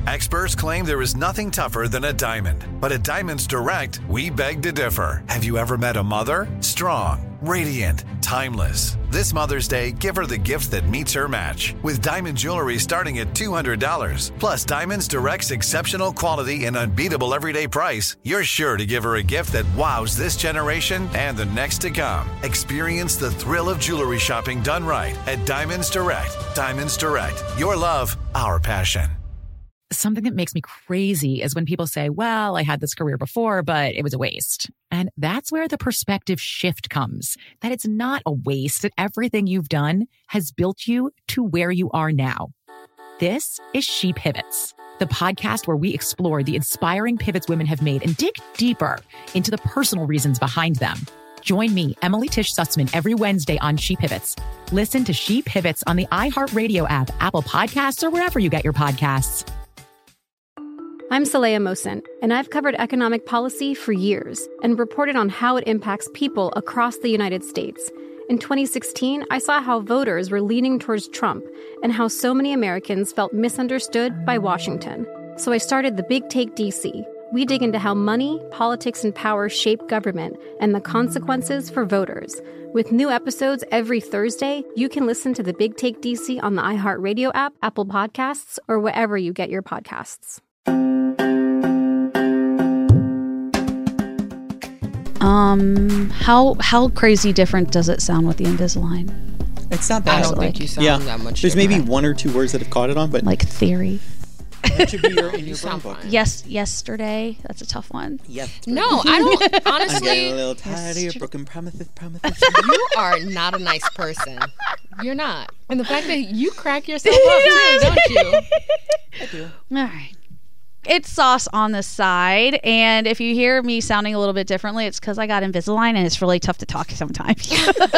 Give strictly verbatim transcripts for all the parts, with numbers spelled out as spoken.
Experts claim there is nothing tougher than a diamond. But at Diamonds Direct, we beg to differ. Have you ever met a mother? Strong, radiant, timeless. This Mother's Day, give her the gift that meets her match. With diamond jewelry starting at two hundred dollars. Plus, Diamonds Direct's exceptional quality and unbeatable everyday price, you're sure to give her a gift that wows this generation and the next to come. Experience the thrill of jewelry shopping done right at Diamonds Direct. Diamonds Direct. Your love, our passion. Something that makes me crazy is when people say, well, I had this career before, but it was a waste. And that's where the perspective shift comes, that it's not a waste, that everything you've done has built you to where you are now. This is She Pivots, the podcast where we explore the inspiring pivots women have made and dig deeper into the personal reasons behind them. Join me, Emily Tish Sussman, every Wednesday on She Pivots. Listen to She Pivots on the iHeartRadio app, Apple Podcasts, or wherever you get your podcasts. I'm Saleha Mohsin, and I've covered economic policy for years and reported on how it impacts people across the United States. In twenty sixteen, I saw how voters were leaning towards Trump and how so many Americans felt misunderstood by Washington. So I started The Big Take D C. We dig into how money, politics, and power shape government and the consequences for voters. With new episodes every Thursday, you can listen to The Big Take D C on the iHeartRadio app, Apple Podcasts, or wherever you get your podcasts. Um, how how crazy different does it sound with the Invisalign? It's not bad. I don't like, think you sound yeah. that much There's different. maybe one or two words that have caught it on, but Like theory. that should be your, in You your sound brain book. fine. Yes, yesterday. That's a tough one. Yes. No, I don't. I'm getting Honestly, a little tired of your broken promises, promises. you are not a nice person. You're not. And the fact that you crack yourself up too, don't you? I do. All right. It's Sauce on the side, and if you hear me sounding a little bit differently, it's because I got Invisalign, and it's really tough to talk sometimes.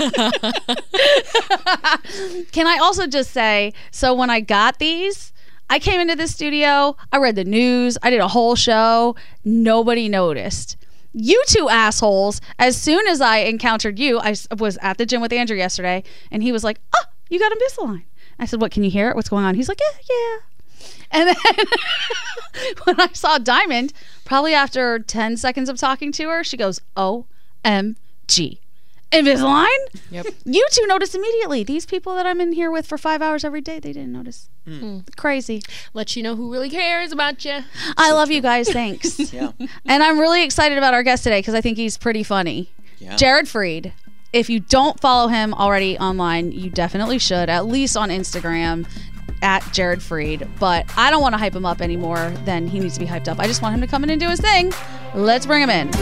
Can I also just say, so when I got these, I came into the studio, I read the news, I did a whole show, nobody noticed. You two assholes, as soon as I encountered you, I was at the gym with Andrew yesterday, and he was like, oh, you got Invisalign. I said, what, can you hear it? What's going on? He's like, yeah, yeah. And then when I saw Diamond, probably after ten seconds of talking to her, she goes, O M G. Invisalign? Yep. You two noticed immediately. These people that I'm in here with for five hours every day, they didn't notice. Mm. Crazy. Let you know who really cares about you. I love you guys. Thanks. Yeah. And I'm really excited about our guest today because I think he's pretty funny. Yeah. Jared Freid. If you don't follow him already online, you definitely should, at least on Instagram. At Jared Freid, but I don't want to hype him up any more than he needs to be hyped up. I just want him to come in and do his thing. Let's bring him in.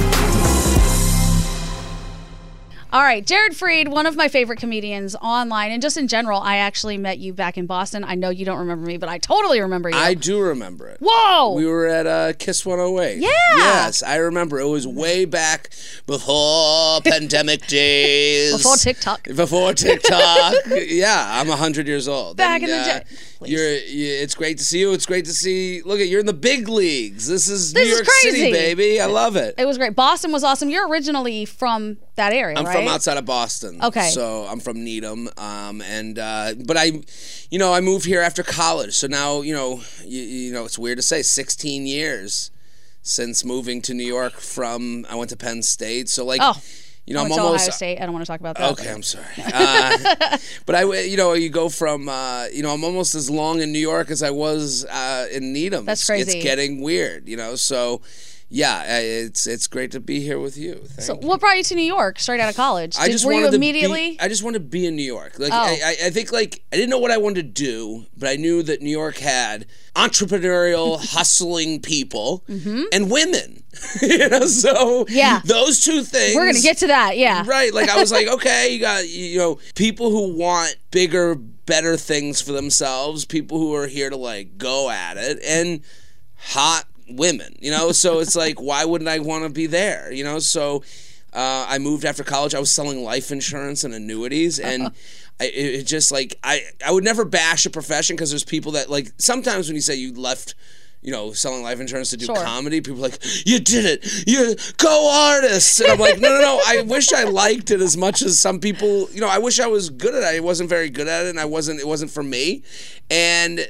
All right, Jared Freid, one of my favorite comedians online and just in general. I actually met you back in Boston. I know you don't remember me, but I totally remember you. I do remember it. Whoa! We were at uh, Kiss one oh eight. Yeah! Yes, I remember. It was way back before pandemic days. Before TikTok. Before TikTok. Yeah, I'm one hundred years old. Back and, in the uh, day. You're, you, it's great to see you. It's great to see. Look at you're in the big leagues. This is This New is York crazy. City, baby. I love it. It was great. Boston was awesome. You're originally from that area, I'm right? from outside of Boston. Okay. So I'm from Needham, um, and uh, but I, you know, I moved here after college. So now, you know, you, you know, it's weird to say, sixteen years since moving to New York from. I went to Penn State. So like. Oh. You know, I I'm went to almost. Ohio State. I don't want to talk about that. Okay, I'm sorry. Uh, but I, you know, you go from, uh, you know, I'm almost as long in New York as I was uh, in Needham. That's it's, crazy. It's getting weird, you know. So, yeah, it's it's great to be here with you. Thank So, you. what brought you to New York straight out of college? I Did, just were you wanted to immediately? Be, I just wanted to be in New York. Like Oh. I, I, I think, like I didn't know what I wanted to do, but I knew that New York had entrepreneurial, hustling people and women. you know, so Yeah. those two things. We're gonna get to that. Yeah. Right. Like I was like, okay, you got you know people who want bigger, better things for themselves. People who are here to like go at it, and hot women. You know, so it's like, why wouldn't I want to be there? You know, so. Uh, I moved after college. I was selling life insurance and annuities, and I, it, it just like I, I would never bash a profession because there's people that like sometimes when you say you left, you know, selling life insurance to do Sure. comedy, people are like, you did it, you go artists, and I'm like, no, no, no. I wish I liked it as much as some people. You know, I wish I was good at it. I wasn't very good at it, and I wasn't. It wasn't for me, and.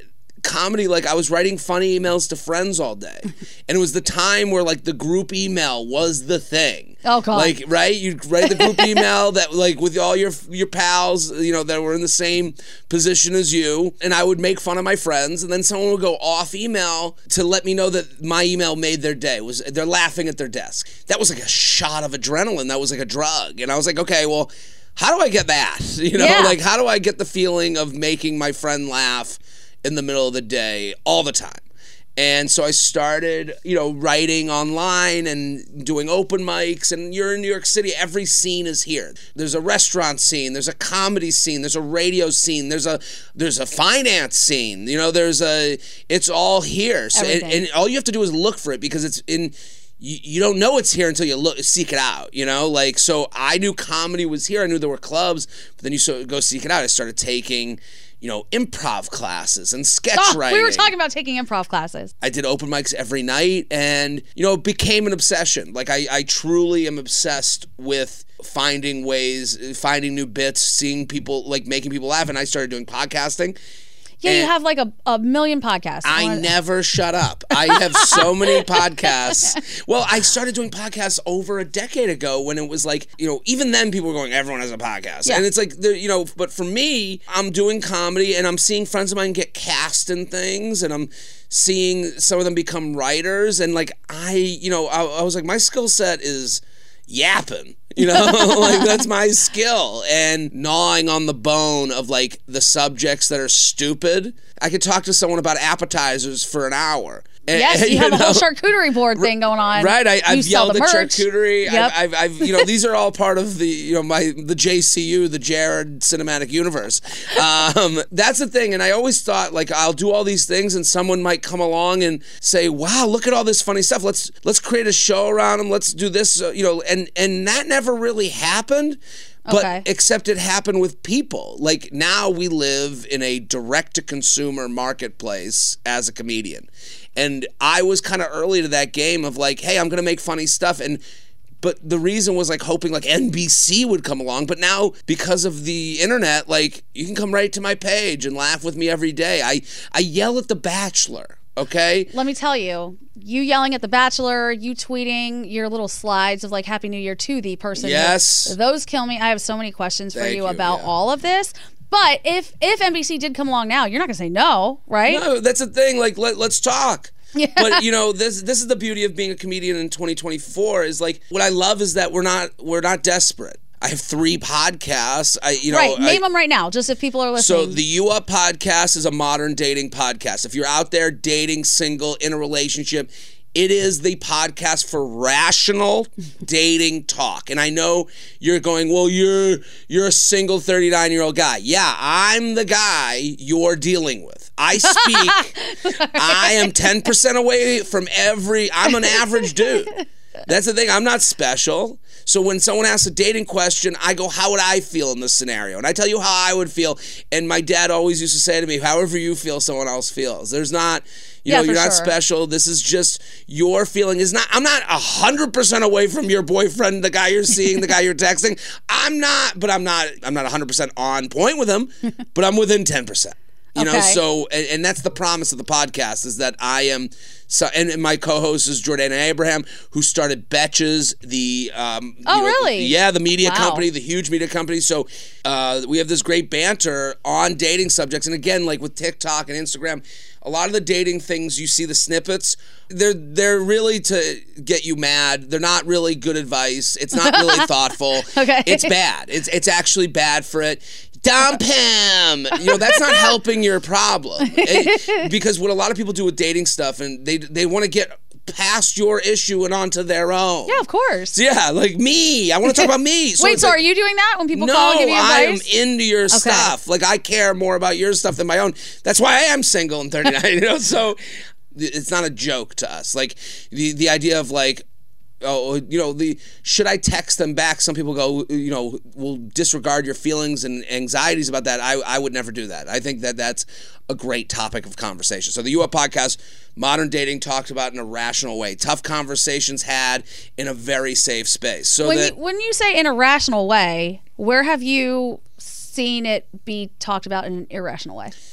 comedy, like I was writing funny emails to friends all day. And it was the time where like the group email was the thing. Oh, God. Like, right? You'd write the group email that like with all your your pals, you know, that were in the same position as you. And I would make fun of my friends. And then someone would go off email to let me know that my email made their day. Was they're laughing at their desk. That was like a shot of adrenaline. That was like a drug. And I was like, okay, well, how do I get that? You know, Yeah. like how do I get the feeling of making my friend laugh in the middle of the day all the time? And so I started, you know, writing online and doing open mics. And you're in New York City, every scene is here. There's a restaurant scene, there's a comedy scene, there's a radio scene, there's a there's a finance scene. You know, there's a it's all here. So and, Everything. and all you have to do is look for it because it's in you, you don't know it's here until you look seek it out, you know? Like so I knew comedy was here. I knew there were clubs, but then you so go seek it out. I started taking you know, improv classes and sketch Oh, writing. we were talking about taking improv classes. I did open mics every night and, you know, it became an obsession. Like, I, I truly am obsessed with finding ways, finding new bits, seeing people, like, making people laugh. And I started doing podcasting. Yeah, you And have like a, a million podcasts. I wanna- never shut up. I have so many podcasts. Well, I started doing podcasts over a decade ago when it was like, you know, even then people were going, everyone has a podcast. Yeah. And it's like, the- you know, but for me, I'm doing comedy and I'm seeing friends of mine get cast in things and I'm seeing some of them become writers. And like, I, you know, I, I was like, my skill set is yapping. You know, like that's my skill. And gnawing on the bone of like the subjects that are stupid. I could talk to someone about appetizers for an hour. And- Yes, and, you have a whole know, charcuterie board thing going on. Right, I, You I've sell yelled the at merch. charcuterie. Yep. I've, I've, I've, you know, these are all part of the, you know, my the J C U, the Jared Cinematic Universe. Um, that's the thing, and I always thought like I'll do all these things, and someone might come along and say, "Wow, look at all this funny stuff. Let's let's create a show around them. Let's do this." Uh, you know, and and that never really happened. But Okay. except it happened with people. Like now we live in a direct-to-consumer marketplace as a comedian. And I was kind of early to that game of like, hey, I'm going to make funny stuff. And but the reason was like hoping like N B C would come along. But now because of the internet, like you can come right to my page and laugh with me every day. I, I yell at The Bachelor. Okay. Let me tell you, you yelling at The Bachelor, you tweeting your little slides of like Happy New Year to the person. Yes. Those kill me. I have so many questions for Thank you, you, about yeah. all of this. But if if N B C did come along now, you're not going to say no, right? No, that's the thing. Like, let, let's talk. Yeah. But you know, this this is the beauty of being a comedian in twenty twenty-four. Is like what I love is that we're not we're not desperate. I have three podcasts. I you know right. Name I, them right now, just if people are listening. So the You Up podcast is a modern dating podcast. If you're out there dating, single, in a relationship, it is the podcast for rational dating talk. And I know you're going, well, you're you're a single thirty-nine-year-old guy. Yeah, I'm the guy you're dealing with. I speak. I am ten percent away from every, I'm an average dude. That's the thing. I'm not special. So when someone asks a dating question, I go, how would I feel in this scenario? And I tell you how I would feel. And my dad always used to say to me, however you feel, someone else feels. There's not, you Yeah, know, you're for not sure. special. This is just your feeling. Is not. I'm not one hundred percent away from your boyfriend, the guy you're seeing, the guy you're texting. I'm not, but I'm not, I'm not one hundred percent on point with him, but I'm within ten percent. You know, Okay. so, and, and that's the promise of the podcast is that I am, so, and, and my co-host is Jordana Abraham, who started Betches, the, um, Oh, you know, really? Yeah, the media Wow. company, the huge media company. So uh, we have this great banter on dating subjects. And again, like with TikTok and Instagram, a lot of the dating things, you see the snippets, they're they're really to get you mad. They're not really good advice. It's not really thoughtful. Okay. It's bad. It's it's actually bad for it. Dump him. You know, that's not helping your problem. It- because what a lot of people do with dating stuff, and they they want to get past your issue and onto their own. Yeah, of course. Yeah, like me. I want to talk about me. So Wait, it's so like, are you doing that when people no, call and give you I am advice? into your stuff. Like I care more about your stuff than my own. That's why I am single and thirty-nine. You know, so it's not a joke to us. Like the the idea of like, oh, you know, the should I text them back? Some people go, you know, will disregard your feelings and anxieties about that. I I would never do that. I think that that's a great topic of conversation. So the U Up podcast, modern dating talked about in a rational way. Tough conversations had in a very safe space. So when that you, when you say in a rational way, where have you seen it be talked about in an irrational way?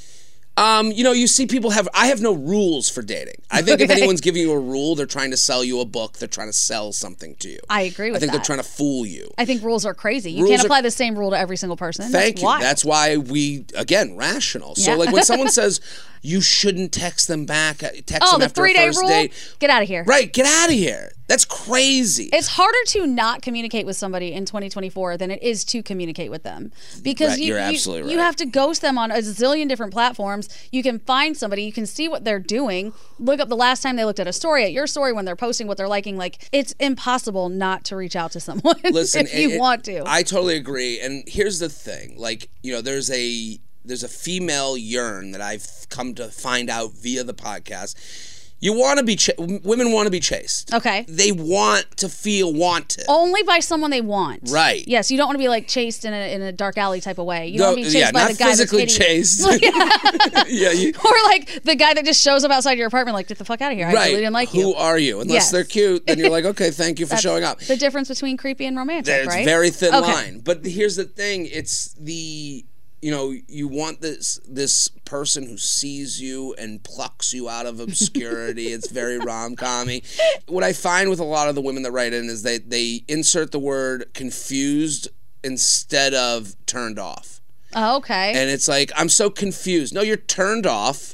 Um, you know, you see people have, I have no rules for dating. I think Okay. if anyone's giving you a rule, they're trying to sell you a book. They're trying to sell something to you. I agree with I think that. they're trying to fool you. I think rules are crazy. You Rules can't are- apply the same rule to every single person. Thank That's you. wild. That's why we, again, rational. So Yeah. like when someone says you shouldn't text them back, uh, text oh, them the after three a day first rule? date. Get out of here. Right, get out of here. That's crazy. It's harder to not communicate with somebody in twenty twenty-four than it is to communicate with them because Right, you, you're you, absolutely you right. have to ghost them on a zillion different platforms. You can find somebody, you can see what they're doing, look up the last time they looked at a story, at your story, when they're posting what they're liking. Like, it's impossible not to reach out to someone Listen, if you it- want to. I totally agree. And here's the thing, like, you know, there's a there's a female yearn that I've come to find out via the podcast. You want to be ch- women want to be chased. Okay. They want to feel wanted. Only by someone they want. Right. Yes, you don't want to be like chased in a, in a dark alley type of way. You No, don't want to be chased yeah, by not the guy physically that's hitting you. chased. yeah, you, Or like the guy that just shows up outside your apartment, like, get the fuck out of here. I right. really didn't like Who you. are you? Unless Yes. they're cute, then you're like, okay, thank you for That's showing up. The difference between creepy and romantic, There's right? very thin Okay. line. But here's the thing: it's the you know you want this this person who sees you and plucks you out of obscurity. It's very rom-commy. What I find with a lot of the women that write in is they they insert the word confused instead of turned off. Oh, okay. And it's like, I'm so confused. No, you're turned off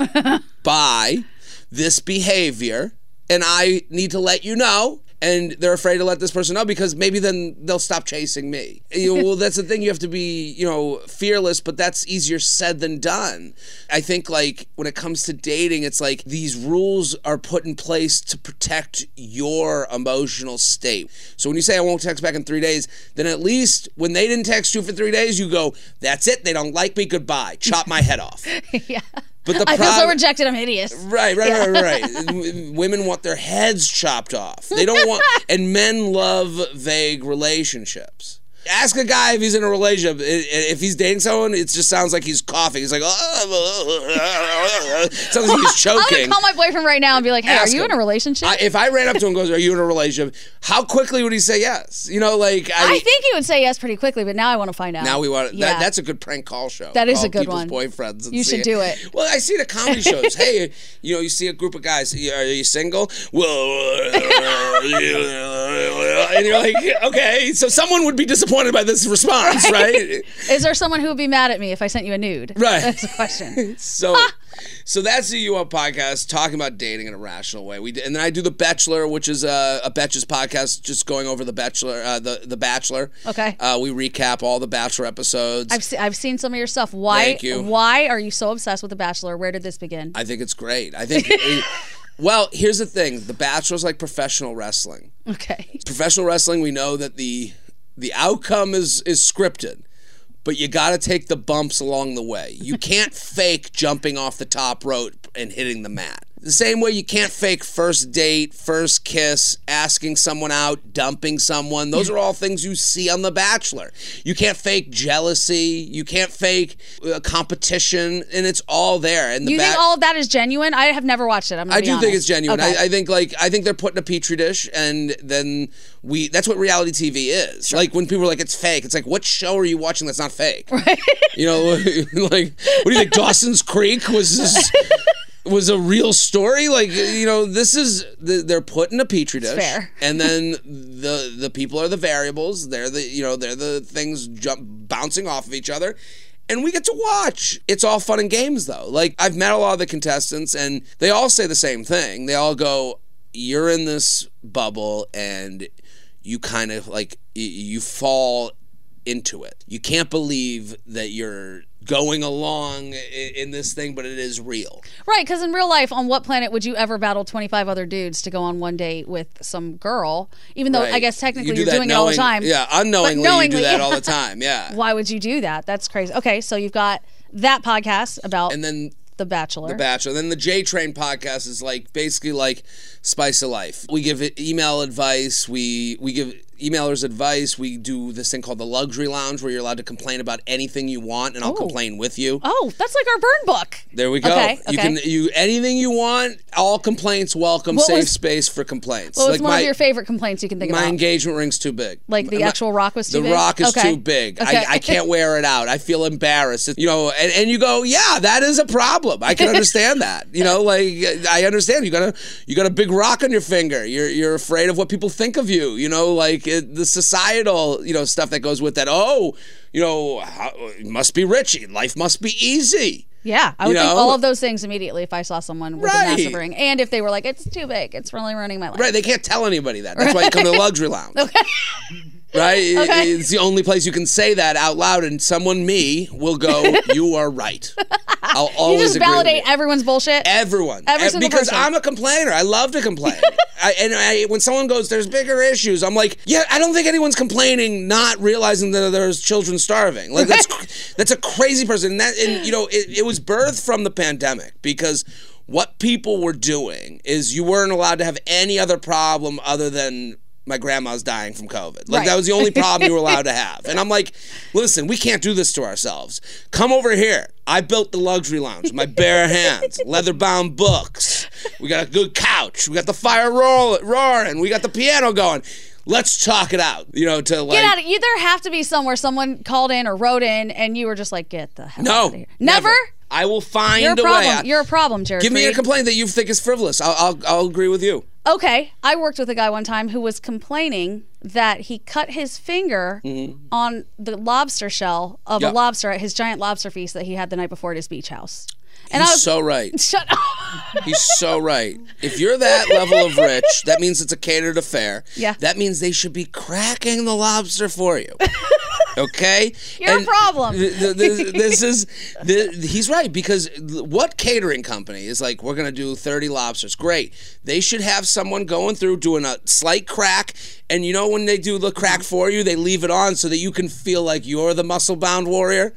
by this behavior, and I need to let you know. And they're afraid to let this person know because maybe then they'll stop chasing me. You know, well, that's the thing. You have to be, you know, fearless, but that's easier said than done. I think, like, when it comes to dating, it's like these rules are put in place to protect your emotional state. So when you say I won't text back in three days, then at least when they didn't text you for three days, you go, that's it. They don't like me. Goodbye. Chop my head off. yeah. But the I feel so problem- rejected. I'm hideous. Right, right, right, right, right. W- Women want their heads chopped off. They don't want, and men love vague relationships. Ask a guy if he's in a relationship. I- If he's dating someone, it just sounds like he's coughing. He's like, oh, sounds like he's I'm gonna choking. call my boyfriend right now and be like, "Hey, Ask are you him. in a relationship?" I, if I ran up to him and goes, "Are you in a relationship?" How quickly would he say yes? You know, like I, I think he would say yes pretty quickly, but now I want to find out. Now we want Yeah. that, that's a good prank call show. That is Call a good people's one. Boyfriends. And You see should do it. Well, I see it at comedy shows. Hey, you know, you see a group of guys. Are you single? Well, and you're like, okay, so someone would be disappointed by this response, right? Is there someone who would be mad at me if I sent you a nude? Right. That's the question. So, so that's the U Up podcast, talking about dating in a rational way. We and then I do the Bachelor, which is a, a Betches podcast, just going over the Bachelor, uh, the the Bachelor. Okay. Uh, we recap all the Bachelor episodes. I've se- I've seen some of your stuff. Why? Thank you. Why are you so obsessed with The Bachelor? Where did this begin? I think it's great. I think. it- well, here's the thing: The Bachelor's like professional wrestling. Okay. Professional wrestling, we know that the the outcome is is scripted, but you got to take the bumps along the way. You can't fake jumping off the top rope and hitting the mat. The same way you can't fake first date, first kiss, asking someone out, dumping someone. Those are all things you see on The Bachelor. You can't fake jealousy. You can't fake uh, competition, and it's all there. And the You think Ba- all of that is genuine? I have never watched it. I'm gonna I be do think honest. it's genuine. Okay. I, I think like I think they're put in a petri dish, and then we. That's what reality T V is. Like when people are like, "It's fake." It's like, what show are you watching that's not fake? Right. You know, like what do you think? Dawson's Creek was this, was a real story. Like you know, this is they're put in a petri dish, fair. and then the the people are the variables. They're the you know they're the things jump bouncing off of each other. And we get to watch. It's all fun and games, though. Like, I've met a lot of the contestants, and they all say the same thing. They all go, you're in this bubble, and you kind of, like, y- you fall into it. You can't believe that you're going along i- in this thing, but it is real. Right, because in real life, on what planet would you ever battle twenty-five other dudes to go on one date with some girl? Even though I Right. guess technically You do you're that doing it all the knowing- time. Yeah, unknowingly, But you do that yeah. all the time, yeah. Why would you do that? That's crazy. Okay, so you've got that podcast about And then The Bachelor. The Bachelor. Then the J Train podcast is like basically like Spice of Life. We give it email advice. We we give emailers advice. We do this thing called the Luxury Lounge where you're allowed to complain about anything you want and I'll Ooh. complain with you. Oh, that's like our burn book. There we go. Okay, You okay. can you anything you want, all complaints welcome, What safe was- space for complaints. What was like one my, of your favorite complaints you can think my about? engagement ring's too big. Like the My- actual rock was too the big? rock is Okay. too big. Okay. I, I can't wear it out. I feel embarrassed. You know, and, and you go, yeah, that is a problem. I can understand that. You know, like I understand. You got a you got a big rock on your finger. You're you're afraid of what people think of you. You know, like it, the societal you know stuff that goes with that. Oh, you know, how, it must be rich. Life must be easy. Yeah, I You would think know? all of those things immediately if I saw someone with Right. a massive ring. And if they were like, it's too big, it's really ruining my life. Right? They can't tell anybody that. That's why you come to the Luxury Lounge. Okay. Right? It- Okay. It's the only place you can say that out loud, and someone, me, will go, you are right. I'll You always just agree with validate you. everyone's bullshit. Everyone. Every Eh, single because person. I'm a complainer. I love to complain. I, and I, when someone goes, there's bigger issues, I'm like, yeah, I don't think anyone's complaining, not realizing that there's children starving. Like, that's that's a crazy person. And, that, and you know, it, it was birthed from the pandemic because what people were doing is you weren't allowed to have any other problem other than my grandma's dying from COVID. Like, Right. that was the only problem you were allowed to have. And I'm like, listen, we can't do this to ourselves. Come over here. I built the Luxury Lounge with my bare hands, leather-bound books. We got a good couch. We got the fire roll- roaring. We got the piano going. Let's talk it out. You know, to like... Get out of You there have to be somewhere someone called in or wrote in and you were just like, get the hell No. out of here. Never? I will find You're a a way. problem. I- You're a problem, Jared. Give me a Fried. complaint that you think is frivolous. I'll, I'll, I'll agree with you. Okay, I worked with a guy one time who was complaining that he cut his finger on the lobster shell of Yeah. a lobster at his giant lobster feast that he had the night before at his beach house. And He's I was so right. shut up. He's so right. If you're that level of rich, that means it's a catered affair. Yeah. That means they should be cracking the lobster for you. Okay? You're a problem. th- th- This, this is, th- he's right, because what catering company is like, we're going to do thirty lobsters? Great. They should have someone going through doing a slight crack, and you know when they do the crack for you, they leave it on so that you can feel like you're the muscle-bound warrior?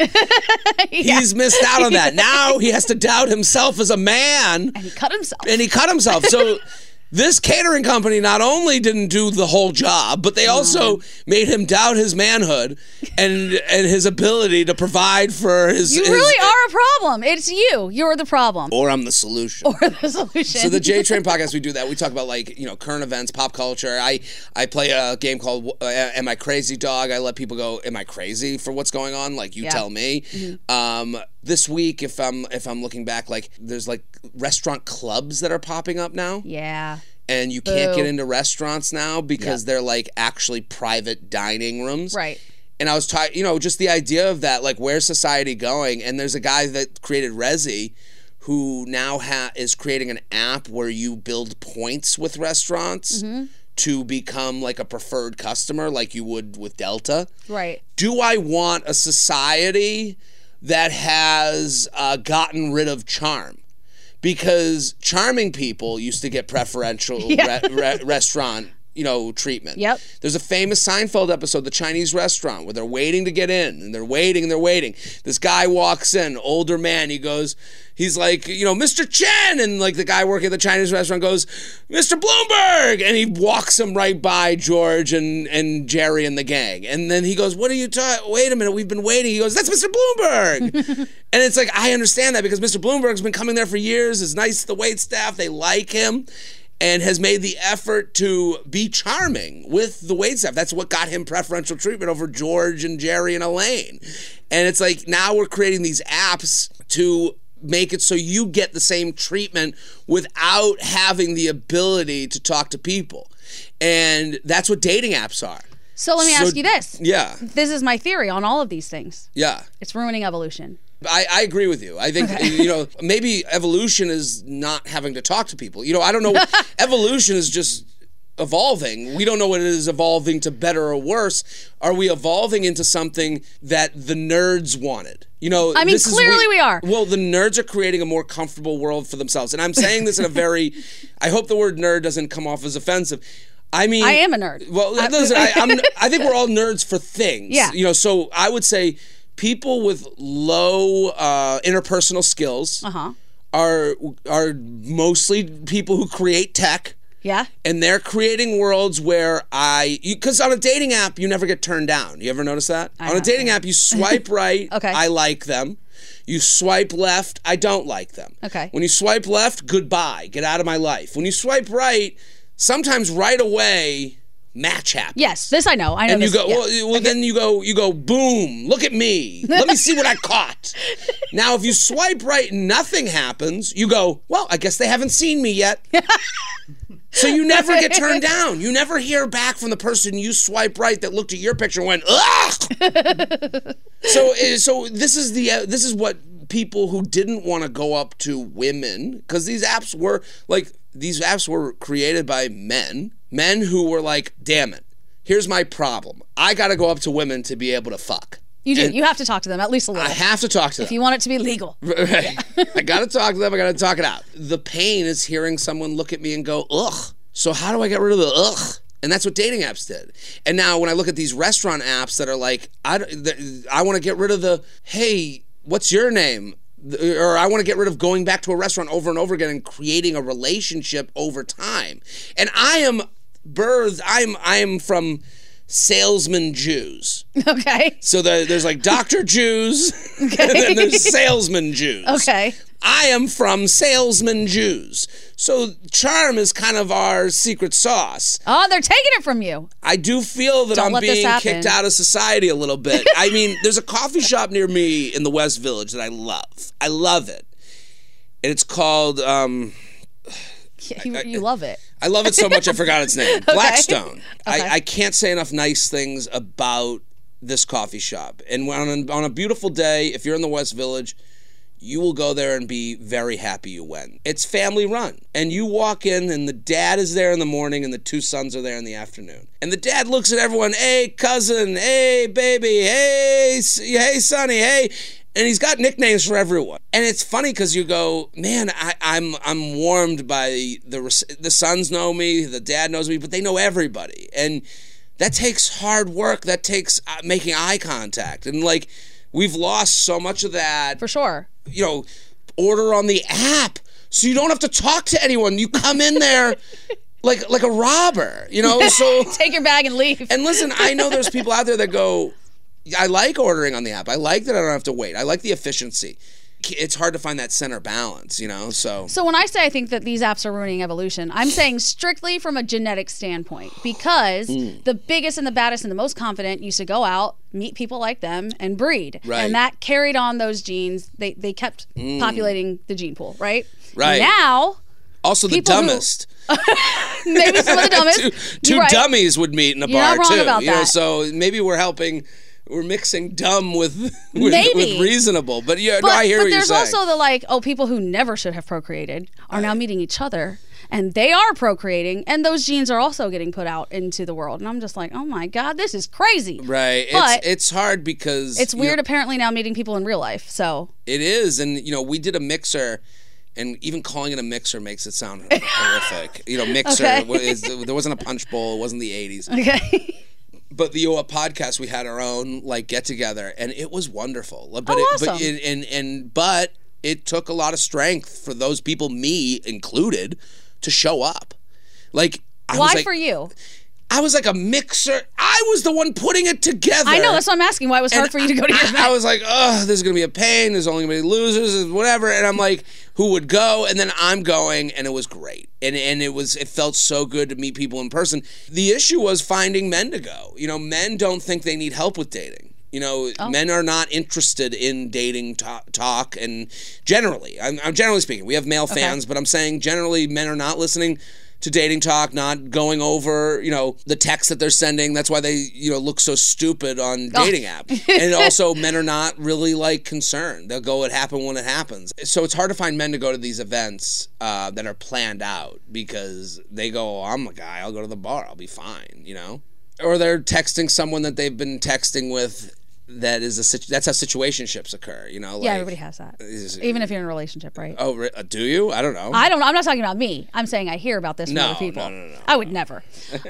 He's missed out on that. Now he has to doubt himself as a man. And he cut himself. And he cut himself. So this catering company not only didn't do the whole job, but they also made him doubt his manhood and and his ability to provide for his. You his- really are a problem. It's you. You're the problem. Or I'm the solution. Or the solution. So the J Train podcast, we do that. We talk about like you know current events, pop culture. I I play a game called uh, Am I Crazy Dog? I let people go, Am I crazy for what's going on? Like you Yeah. tell me. Um, this week, if I'm if I'm looking back, like there's like restaurant clubs that are popping up now. Yeah. And you can't Boo. get into restaurants now because they're like actually private dining rooms. Right. And I was talking, you know, just the idea of that, like, where's society going? And there's a guy that created Resi who now ha- is creating an app where you build points with restaurants to become like a preferred customer, like you would with Delta. Right. Do I want a society that has uh, gotten rid of charm? Because charming people used to get preferential Yeah. re- re- restaurant, you know, treatment. Yep. There's a famous Seinfeld episode, the Chinese restaurant, where they're waiting to get in, and they're waiting and they're waiting. This guy walks in, older man. He goes, he's like, you know, Mister Chen, and like the guy working at the Chinese restaurant goes, Mister Bloomberg, and he walks him right by George and and Jerry and the gang, and then he goes, what are you talking? Wait a minute, we've been waiting. He goes, that's Mister Bloomberg. And it's like, I understand that because Mister Bloomberg's been coming there for years. Is nice to the wait staff. They like him. And has made the effort to be charming with the wait staff. That's what got him preferential treatment over George and Jerry and Elaine. And it's like now we're creating these apps to make it so you get the same treatment without having the ability to talk to people. And that's what dating apps are. So let me So- ask you this. Yeah, This is my theory on all of these things. yeah. It's ruining evolution. I, I agree with you. I think, you know, maybe evolution is not having to talk to people. You know, I don't know. Evolution is just evolving. We don't know what it is evolving to better or worse. Are we evolving into something that the nerds wanted? You know, I mean, this is clearly we are. Well, the nerds are creating a more comfortable world for themselves. And I'm saying this in a very, I hope the word nerd doesn't come off as offensive. I mean, I am a nerd. Well, listen, I, I'm, I think we're all nerds for things. Yeah. You know, so I would say people with low uh, interpersonal skills Uh-huh. are are mostly people who create tech. Yeah. And they're creating worlds where I, because on a dating app, you never get turned down. You ever notice that? I on a have, dating yeah. app, you swipe right, Okay. I like them. You swipe left, I don't like them. Okay. When you swipe left, goodbye, get out of my life. When you swipe right, sometimes right away, match happens. Yes, this I know. I know. And you this, go, yeah. well, well then you go, you go, boom, look at me. Let me see what I caught. Now, if you swipe right and nothing happens, you go, well, I guess they haven't seen me yet. So you never get turned down. You never hear back from the person you swipe right that looked at your picture and went, ugh. so, uh, so this is the uh, this is what people who didn't want to go up to women, because these apps were like these apps were created by men, men who were like, damn it, here's my problem. I got to go up to women to be able to fuck. You do. And You have to talk to them at least a little. I have to talk to them. if you want it to be legal. Right. I got to talk to them. I got to talk it out. The pain is hearing someone look at me and go, ugh. So how do I get rid of the ugh? And that's what dating apps did. And now when I look at these restaurant apps that are like, I, I want to get rid of the, hey, what's your name? Or I want to get rid of going back to a restaurant over and over again and creating a relationship over time. And I am birthed, I'm, I am from salesman Jews. Okay. So the, there's like Doctor Jews, okay. And then there's salesman Jews. Okay. I am from salesman Jews. So charm is kind of our secret sauce. Oh, they're taking it from you. I do feel that Don't I'm let this being happen. kicked out of society a little bit. I mean, there's a coffee shop near me in the West Village that I love. I love it. And it's called... Um, Yeah, you, you love it. I love it so much I forgot its name. Okay. Blackstone. Okay. I, I can't say enough nice things about this coffee shop. And on a, on a beautiful day, if you're in the West Village, you will go there and be very happy you went. It's family run. And you walk in and the dad is there in the morning and the two sons are there in the afternoon. And the dad looks at everyone, hey, cousin, hey, baby, hey, s- hey, sonny, hey. And he's got nicknames for everyone. And it's funny because you go, man, I, I'm I'm warmed by the res- the sons know me, the dad knows me, but they know everybody. And that takes hard work. That takes uh, making eye contact. And like, we've lost so much of that. For sure. You know, order on the app so you don't have to talk to anyone. You come in there like like a robber, you know? So Take your bag and leave. and listen, I know there's people out there that go, I like ordering on the app. I like that I don't have to wait. I like the efficiency. It's hard to find that center balance, you know? So So when I say I think that these apps are ruining evolution, I'm saying strictly from a genetic standpoint, because Mm. the biggest and the baddest and the most confident used to go out, meet people like them, and breed. Right. And that carried on those genes. They they kept populating the gene pool, right? Right. Now, also the people who- dumbest. maybe some of the dumbest. two two You're right. dummies would meet in a You're bar not wrong too. about you know, that. so maybe we're helping. We're mixing dumb with with, Maybe. with reasonable. But yeah, But, no, I hear but what you're there's saying. also the like, oh, people who never should have procreated are now meeting each other, and they are procreating, and those genes are also getting put out into the world. And I'm just like, oh my God, this is crazy. Right. But it's it's hard because It's you weird know, apparently now meeting people in real life. So it is, and you know, we did a mixer. And even calling it a mixer makes it sound horrific. You know, mixer. Okay. wa- is, there wasn't a punch bowl. It wasn't the eighties. okay. But the uh, podcast, we had our own like get together, and it was wonderful. But Oh, it, awesome. but it, and and but it took a lot of strength for those people, me included, to show up. Like I Why was like, for you? I was like a mixer. I was the one putting it together. I know, that's what I'm asking. Why it was hard And for you to go to your I, event. I was like, oh, this is going to be a pain. There's only going to be losers and whatever. And I'm like, who would go? And then I'm going, and it was great. And and it was it felt so good to meet people in person. The issue was finding men to go. You know, men don't think they need help with dating. You know, Oh. men are not interested in dating to- talk. And generally, I'm, I'm generally speaking, we have male fans, but I'm saying generally men are not listening to dating talk, not going over, you know, the text that they're sending. That's why they, you know, look so stupid on dating apps. And also men are not really like concerned. They'll go, it happened when it happens. So it's hard to find men to go to these events uh, that are planned out because they go, oh, I'm a guy, I'll go to the bar, I'll be fine, you know? Or they're texting someone that they've been texting with. That is a situ- that's how situationships occur, you know. Like, yeah, everybody has that. is- Even if you're in a relationship, right? Oh, re- uh, do you? I don't know. I don't. I'm not talking about me. I'm saying I hear about this from No, other people. no, no, no, I would never.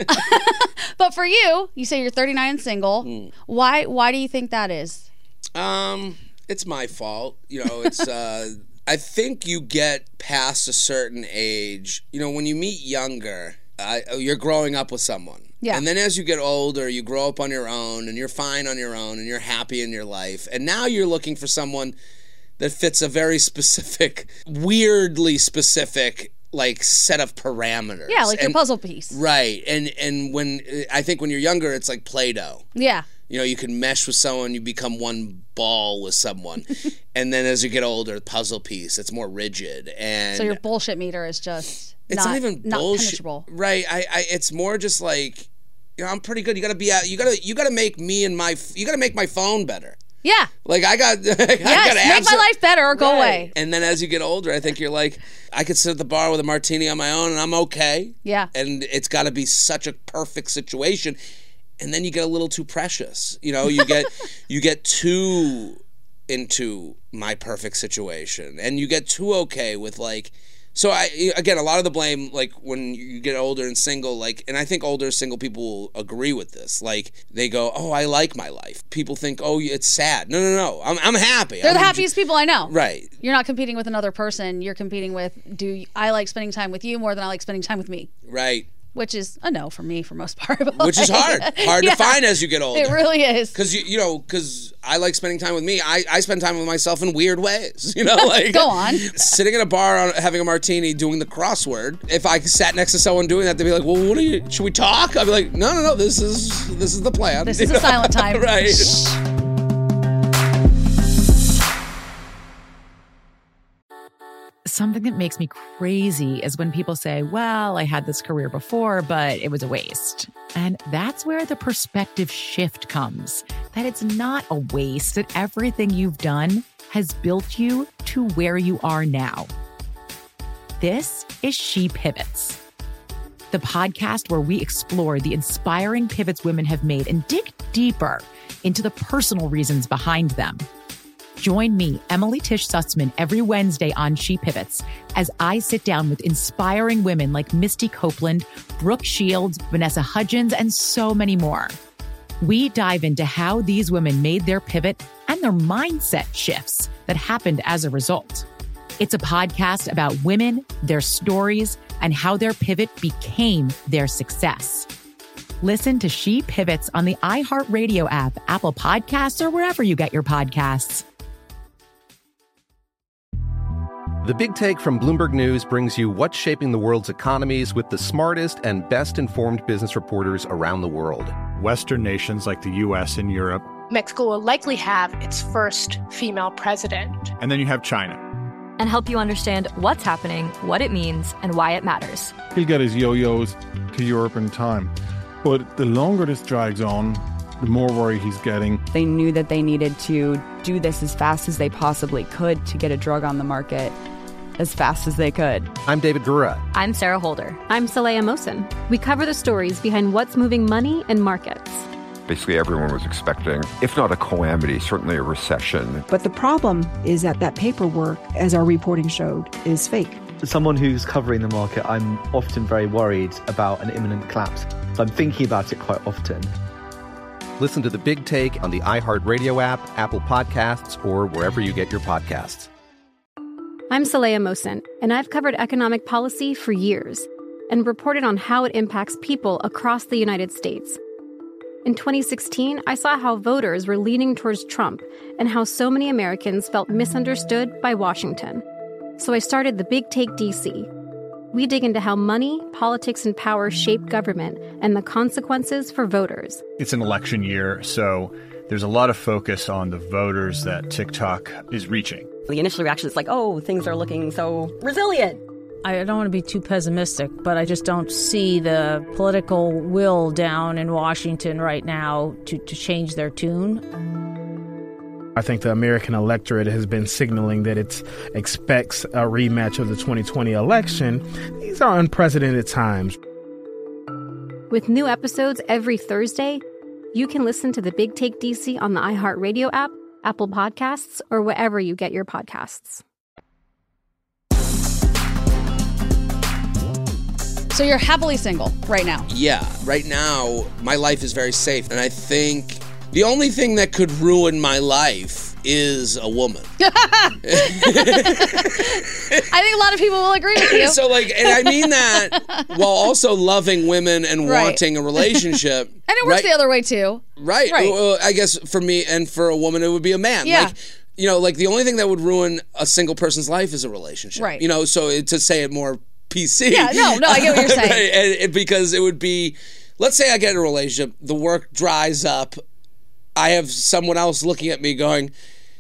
But for you, you say you're thirty-nine and single. Mm. Why? Why do you think that is? Um, it's my fault. You know, it's uh, I think you get past a certain age, you know, when you meet younger, uh, you're growing up with someone. Yeah. And then as you get older, you grow up on your own and you're fine on your own and you're happy in your life. And now you're looking for someone that fits a very specific, weirdly specific, like, set of parameters. Yeah, like and, your puzzle piece. Right. And and when I think when you're younger, it's like Play-Doh. Yeah. You know, you can mesh with someone, you become one ball with someone. And then as you get older, the puzzle piece, it's more rigid. And So your bullshit meter is just it's not, not even not bullshit. penetrable. Right. I, I it's more just like, you know, I'm pretty good. You gotta be out you gotta you gotta make me and my you gotta make my phone better. Yeah. Like I got, I got Yes, make my life better or go Right. away. And then as you get older, I think you're like, I could sit at the bar with a martini on my own and I'm okay. Yeah. And it's got to be such a perfect situation. And then you get a little too precious. You know, you get you get too into my perfect situation, and you get too okay with like. So I again, a lot of the blame, like when you get older and single, like, and I think older single people will agree with this. Like they go, "Oh, I like my life." People think, "Oh, it's sad." No, no, no. I'm I'm happy. They're I'm the happiest people I know. Right. You're not competing with another person. You're competing with, do I like spending time with you more than I like spending time with me? Right. Which is a no for me for most part. Which is hard. Hard Yeah. to find as you get older. It really is. Because, you, you know, because I like spending time with me. I, I spend time with myself in weird ways. You know, like. Go on. Sitting in a bar on, having a martini doing the crossword. If I sat next to someone doing that, they'd be like, well, what are you, should we talk? I'd be like, no, no, no, this is this is the plan. This is a silent time. Right. Something that makes me crazy is when people say, well, I had this career before, but it was a waste. And that's where the perspective shift comes, that it's not a waste, that everything you've done has built you to where you are now. This is She Pivots, the podcast where we explore the inspiring pivots women have made and dig deeper into the personal reasons behind them. Join me, Emily Tish Sussman, every Wednesday on She Pivots as I sit down with inspiring women like Misty Copeland, Brooke Shields, Vanessa Hudgens, and so many more. We dive into how these women made their pivot and their mindset shifts that happened as a result. It's a podcast about women, their stories, and how their pivot became their success. Listen to She Pivots on the iHeartRadio app, Apple Podcasts, or wherever you get your podcasts. The Big Take from Bloomberg News brings you what's shaping the world's economies with the smartest and best-informed business reporters around the world. Western nations like the U S and Europe. Mexico will likely have its first female president. And then you have China. And help you understand what's happening, what it means, and why it matters. He'll get his yo-yos to Europe in time. But the longer this drags on, the more worried he's getting. They knew that they needed to do this as fast as they possibly could to get a drug on the market as fast as they could. I'm David Gura. I'm Sarah Holder. I'm Saleha Mohsen. We cover the stories behind what's moving money and markets. Basically, everyone was expecting, if not a calamity, certainly a recession. But the problem is that that paperwork, as our reporting showed, is fake. As someone who's covering the market, I'm often very worried about an imminent collapse. So I'm thinking about it quite often. Listen to The Big Take on the iHeartRadio app, Apple Podcasts, or wherever you get your podcasts. I'm Saleha Mohsen, and I've covered economic policy for years and reported on how it impacts people across the United States. In twenty sixteen, I saw how voters were leaning towards Trump and how so many Americans felt misunderstood by Washington. So I started The Big Take D C. We dig into how money, politics, and power shape government and the consequences for voters. It's an election year, so there's a lot of focus on the voters that TikTok is reaching. The initial reaction is like, oh, things are looking so resilient. I don't want to be too pessimistic, but I just don't see the political will down in Washington right now to, to change their tune. I think the American electorate has been signaling that it expects a rematch of the twenty twenty election. These are unprecedented times. With new episodes every Thursday, you can listen to The Big Take D C on the iHeartRadio app, Apple Podcasts, or wherever you get your podcasts. So you're happily single right now? Yeah, right now, my life is very safe. And I think the only thing that could ruin my life is a woman. I think a lot of people will agree with you. So, like, and I mean that while also loving women and Right. wanting a relationship. And it works right? the other way too. Right. Right. Well, I guess for me and for a woman, it would be a man. Yeah. Like, you know, like the only thing that would ruin a single person's life is a relationship. Right. You know, so it, to say it more P C. Yeah, no, no, I get what you're saying. Right, and it, because it would be, let's say I get in a relationship, the work dries up, I have someone else looking at me going,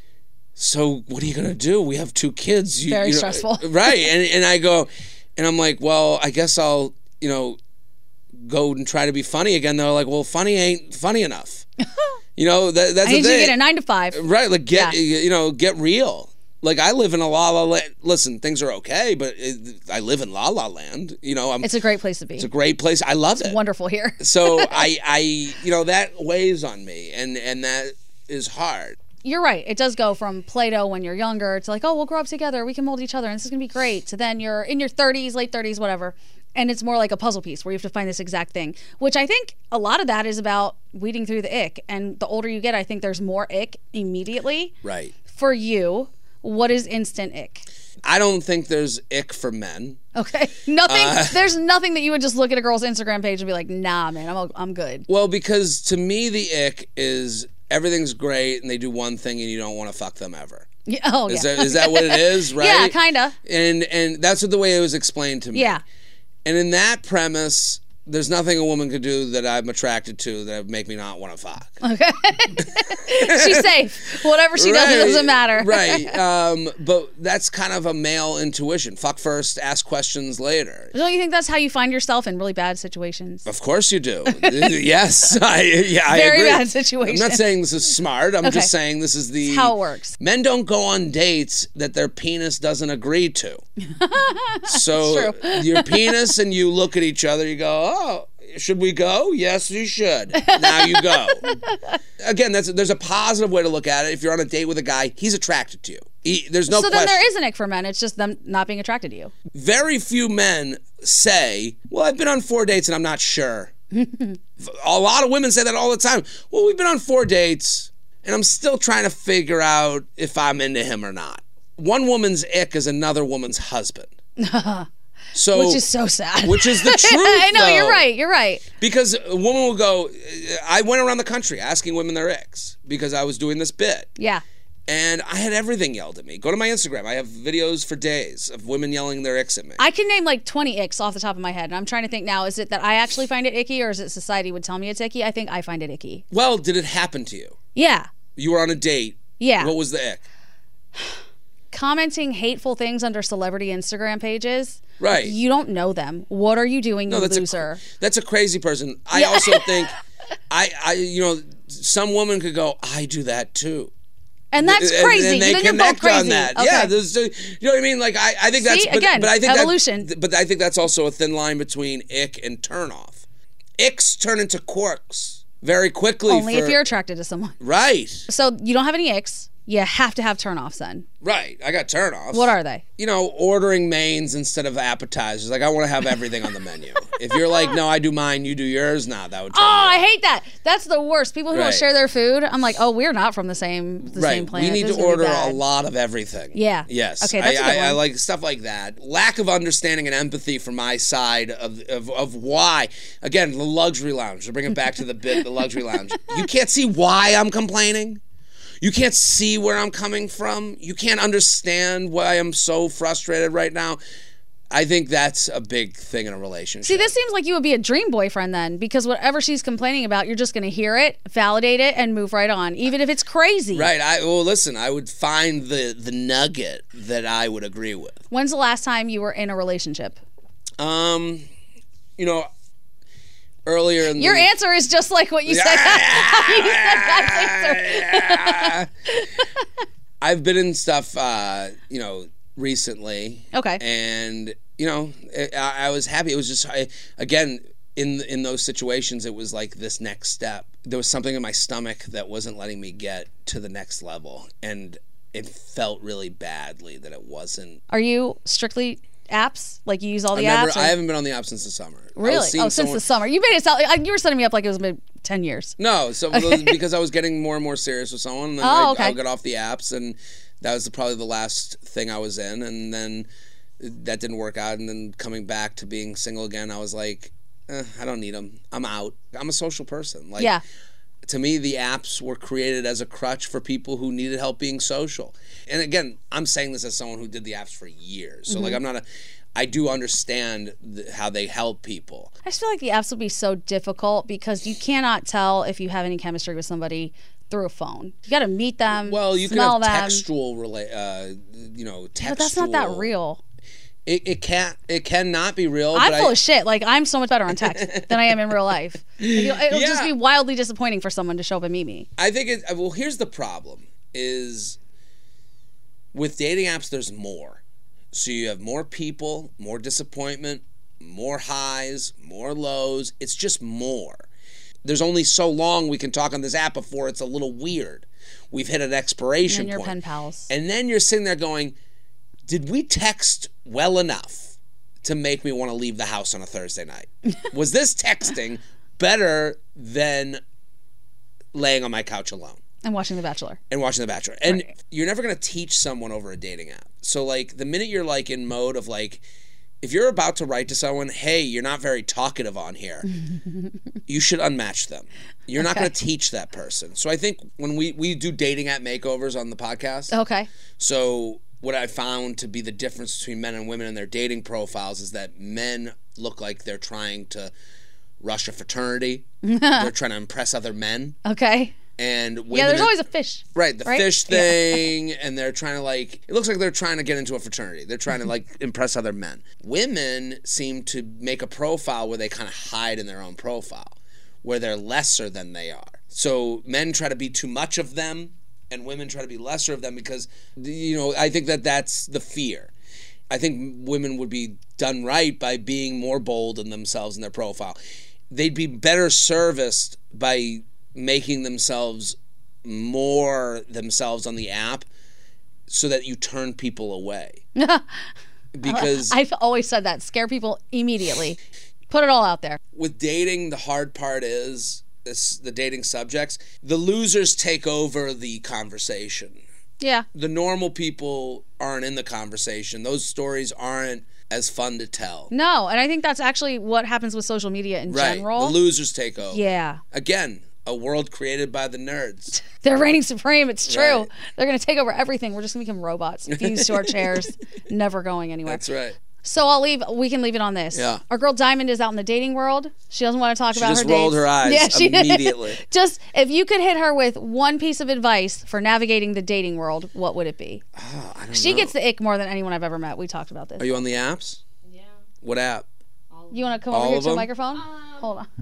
so what are you going to do? We have two kids. You, Very you know, stressful. Right. And, and I go, and I'm like, well, I guess I'll, you know, go and try to be funny again. They're like, well, funny ain't funny enough. You know, that, that's I the need thing. you to get a nine to five. Right, like get Yeah. you know get real. Like I live in a la la land. Listen, things are okay, but it, I live in la la land. You know, I'm, It's a great place to be. it's a great place. I love It's it. wonderful here. So I I you know that weighs on me, and and that is hard. You're right. It does go from Play-Doh when you're younger to like, oh, we'll grow up together. We can mold each other, and this is gonna be great. To then you're in your thirties, late thirties, whatever, and it's more like a puzzle piece where you have to find this exact thing. Which I think a lot of that is about weeding through the ick. And the older you get, I think there's more ick immediately. Right. For you, what is instant ick? I don't think there's ick for men. Okay, nothing. Uh, there's nothing that you would just look at a girl's Instagram page and be like, nah, man, I'm I'm good. Well, because to me the ick is everything's great and they do one thing and you don't want to fuck them ever. Yeah. Oh, Is yeah. that is that what it is? Right. Yeah, kinda. And and that's what the way it was explained to me. Yeah. And in that premise, there's nothing a woman could do that I'm attracted to that would make me not want to fuck. Okay. She's safe. Whatever she does, it Right, doesn't matter. Right. Um, but that's kind of a male intuition. Fuck first, ask questions later. Don't you think that's how you find yourself in really bad situations? Of course you do. Yes. I, yeah, I Very agree. bad situation. I'm not saying this is smart. I'm Okay. just saying this is the... It's how it works. Men don't go on dates that their penis doesn't agree to. So It's true. your penis and you look at each other, you go, oh, should we go? Yes, you should. Now you go. Again, that's there's a positive way to look at it. If you're on a date with a guy, he's attracted to you. He, there's no so question. then there is an ick for men. It's just them not being attracted to you. Very few men say, well, I've been on four dates and I'm not sure. A lot of women say that all the time. Well, we've been on four dates and I'm still trying to figure out if I'm into him or not. One woman's ick is another woman's husband. So, which is so sad. Which is the truth, I know, though. you're right. You're right. Because a woman will go, I went around the country asking women their icks because I was doing this bit. Yeah. And I had everything yelled at me. Go to my Instagram. I have videos for days of women yelling their icks at me. I can name like twenty icks off the top of my head. And I'm trying to think now, is it that I actually find it icky or is it society would tell me it's icky? I think I find it icky. Well, did it happen to you? Yeah. You were on a date. Yeah. What was the ick? Commenting hateful things under celebrity Instagram pages. Right. You don't know them. What are you doing, No, you that's a- loser? That's a crazy person. I Yeah. also think, I, I, you know, some woman could go, I do that too. And that's And- crazy. And they then you're both connect crazy. on that. Okay. Yeah, there's, you know what I mean? Like I, I think that's See? but, Again, but I think evolution. That, but I think that's also a thin line between ick and turn off. Icks turn into quirks very quickly. Only for, if you're attracted to someone. right. So you don't have any icks. You have to have turnoffs then. Right. I got turnoffs. What are they? You know, ordering mains instead of appetizers. Like I want to have everything on the menu. If you're like, no, I do mine, you do yours. Nah, that would. Oh, I hate that. That's the worst. People who will Right. share their food. I'm like, oh, we're not from the same the right. same planet. We need This to is gonna be order a bad. lot of everything. Yeah. Yes. Okay, that's I, a good I, I one. like stuff like that. Lack of understanding and empathy from my side of, of, of why. Again, the luxury lounge. To bring it back to the bit, the luxury lounge. You can't see why I'm complaining. You can't see where I'm coming from. You can't understand why I'm so frustrated right now. I think that's a big thing in a relationship. See, this seems like you would be a dream boyfriend then, because whatever she's complaining about, you're just going to hear it, validate it, and move right on, even if it's crazy. Right. I well, listen. I would find the the nugget that I would agree with. When's the last time you were in a relationship? Um, you know, earlier in Your the, answer is just like what you said. You said that answer. I've been in stuff, uh, you know, recently. Okay. And you know, I, I was happy. It was just, I, again, in in those situations, it was like this next step. There was something in my stomach that wasn't letting me get to the next level, and it felt really badly that it wasn't. Are you strictly apps? Like you use all the I've never, apps? or- I haven't been on the app since the summer. I was Really? seeing Oh, since someone- the summer. You made it sound like you were setting me up like it was ten years. No, so Okay. because I was getting more and more serious with someone, and then Oh, I, okay. I got off the apps, and that was probably the last thing I was in, and then that didn't work out, and then coming back to being single again, I was like, eh, I don't need them. I'm out. I'm a social person. Like, Yeah. To me, the apps were created as a crutch for people who needed help being social. And again, I'm saying this as someone who did the apps for years. So, like, Mhm. I'm not a, I do understand the, how they help people. I just feel like the apps would be so difficult because you cannot tell if you have any chemistry with somebody through a phone. You got to meet them. Well, you can smell have them. textual, rela- uh, you know, textual. But that's not that real. It, it can't, it cannot be real. I'm but full I, of shit. Like, I'm so much better on text than I am in real life. Like, it'll it'll just Yeah. be wildly disappointing for someone to show up and meet me. I think it, well, here's the problem is with dating apps, there's more. So you have more people, more disappointment, more highs, more lows. It's just more. There's only so long we can talk on this app before it's a little weird. We've hit an expiration And then your point. pen pals. And then you're sitting there going, did we text well enough to make me want to leave the house on a Thursday night? Was this texting better than laying on my couch alone? And watching The Bachelor. And watching The Bachelor. And you're never going to teach someone over a dating app. So, like, the minute you're, like, in mode of, like, if you're about to write to someone, hey, you're not very talkative on here, you should unmatch them. You're not Okay. going to teach that person. So I think when we, we do dating app makeovers on the podcast. Okay. So what I found to be the difference between men and women in their dating profiles is that men look like they're trying to rush a fraternity. They're trying to impress other men. Okay. And women Yeah, there's are- always a fish. Right, the right? fish Yeah. thing, and they're trying to, like, it looks like they're trying to get into a fraternity. They're trying to, like, impress other men. Women seem to make a profile where they kind of hide in their own profile, where they're lesser than they are. So men try to be too much of them, and women try to be lesser of them because, you know, I think that that's the fear. I think women would be done right by being more bold in themselves in their profile. They'd be better serviced by making themselves more themselves on the app so that you turn people away. Because I've always said that. Scare people immediately. Put it all out there. with dating, the hard part is this, the dating subjects, the losers take over the conversation. Yeah. The normal people aren't in the conversation. Those stories aren't as fun to tell. No, and I think that's actually what happens with social media in Right. general. The losers take over. Yeah. Again, a world created by the nerds. They're reigning supreme. It's true. Right. They're going to take over everything. We're just going to become robots, fused to our chairs, never going anywhere. That's right. So I'll leave. We can leave it on this. Yeah. Our girl Diamond is out in the dating world. She doesn't want to talk She about just her rolled dates. her eyes yeah, she immediately. Just if you could hit her with one piece of advice for navigating the dating world, what would it be? Oh, I don't She know. gets the ick more than anyone I've ever met. We talked about this. Are you on the apps? Yeah. What app? You want to come All over here of to the them? microphone? Hold on.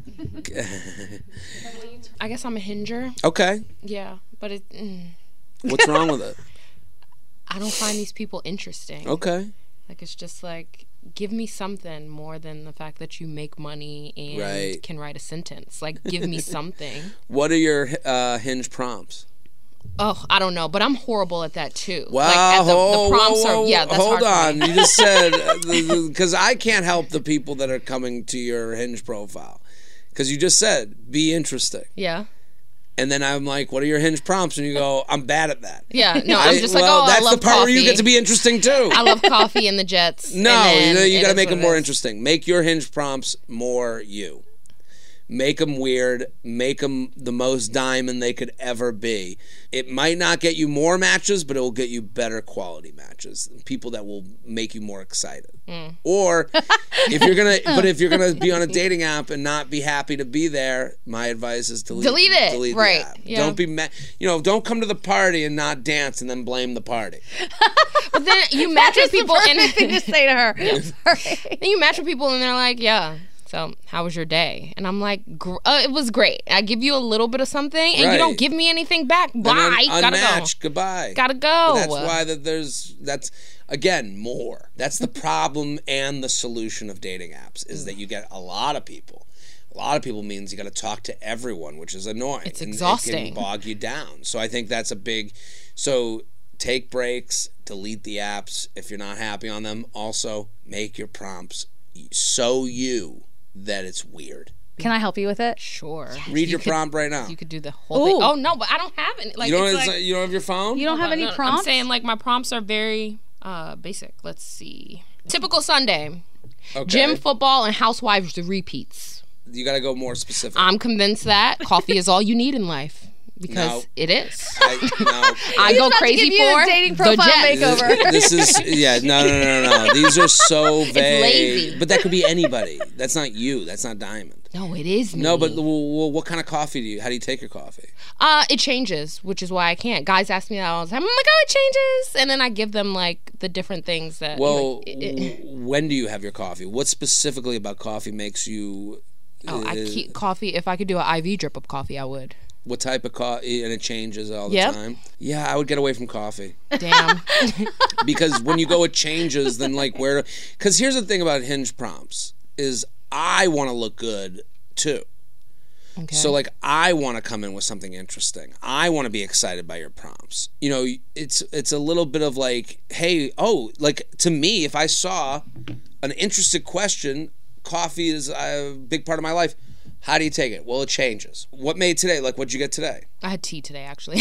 I guess I'm a hinger. Okay. Yeah, but it. Mm, What's wrong with it? I don't find these people interesting. Okay. Like, it's just like, give me something more than the fact that you make money and Right. can write a sentence. Like, give me something. What are your uh, Hinge prompts? Oh, I don't know, but I'm horrible at that too. Wow, like at the, whoa, the prompts whoa, whoa, are yeah. That's hold hard for on. me. You just said because I can't help the people that are coming to your Hinge profile because you just said be interesting. Yeah. And then I'm like, what are your Hinge prompts? And you go, I'm bad at that. Yeah, no, I'm I- just like, well, oh, that's I love the part where you coffee. get to be interesting too. I love coffee and the Jets. No, and then you, you it got to is make what them it more is. interesting. Make your Hinge prompts more you. Make them weird. Make them the most diamond they could ever be. It might not get you more matches, but it will get you better quality matches. People that will make you more excited. Mm. Or if you're gonna, but if you're gonna be on a dating app and not be happy to be there, my advice is delete. Delete it. Delete the Right. app. Yeah. Don't be, ma- you know, don't come to the party and not dance and then blame the party. But then you match with people and thing to say to her. Then you match with people and they're like, yeah. So how was your day? And I'm like, Gr- uh, it was great. I give you a little bit of something and Right. you don't give me anything back. Then Bye. un- Gotta unmatched. go. Goodbye. Gotta go. But that's why that there's that's again more. That's the problem and the solution of dating apps is that you get a lot of people. A lot of people means you got to talk to everyone, which is annoying. It's and exhausting. It can bog you down. So I think that's a big. So take breaks. Delete the apps if you're not happy on them. Also, make your prompts so you that it's weird. coffee. Can I help you with it? Sure. Read You your could- prompt right now. You could do the whole thing. Ooh. Oh no, but I don't have any. Like, you don't. it's It's like, not- you don't have your phone. You don't have Hold on, any no, prompts? I'm saying like my prompts are very uh, basic. Let's see. Typical Sunday. Okay. Gym, football, and housewives repeats. You got to go more specific. I'm convinced that coffee is all you need in life because No. it is. I, no. I He's go about to crazy give you for the dating the profile Jets. makeover. This is yeah no no no no no. These are so vague. lazy. But that could be anybody. That's not you. That's not Diamond. No, it is me. No, but well, well, what kind of coffee do you? How do you take your coffee? Uh, it changes, which is why I can't. Guys ask me that all the time. I'm like, oh, it changes, and then I give them like the different things that. Well, like, it- it- w- when do you have your coffee? What specifically about coffee makes you? oh, I uh, keep coffee. If I could do an I V drip of coffee, I would. What type of coffee? And it changes all the Yep. time. Yeah, I would get away from coffee. Damn. Because when you go, it changes. Then like where? Because here's the thing about Hinge prompts is I want to look good too. Okay. So like I want to come in with something interesting. I want to be excited by your prompts. You know, it's it's a little bit of like, hey, oh, like to me, if I saw an interested question, coffee is a big part of my life. How do you take it? Well, it changes. What made today? Like, what'd you get today? I had tea today, actually.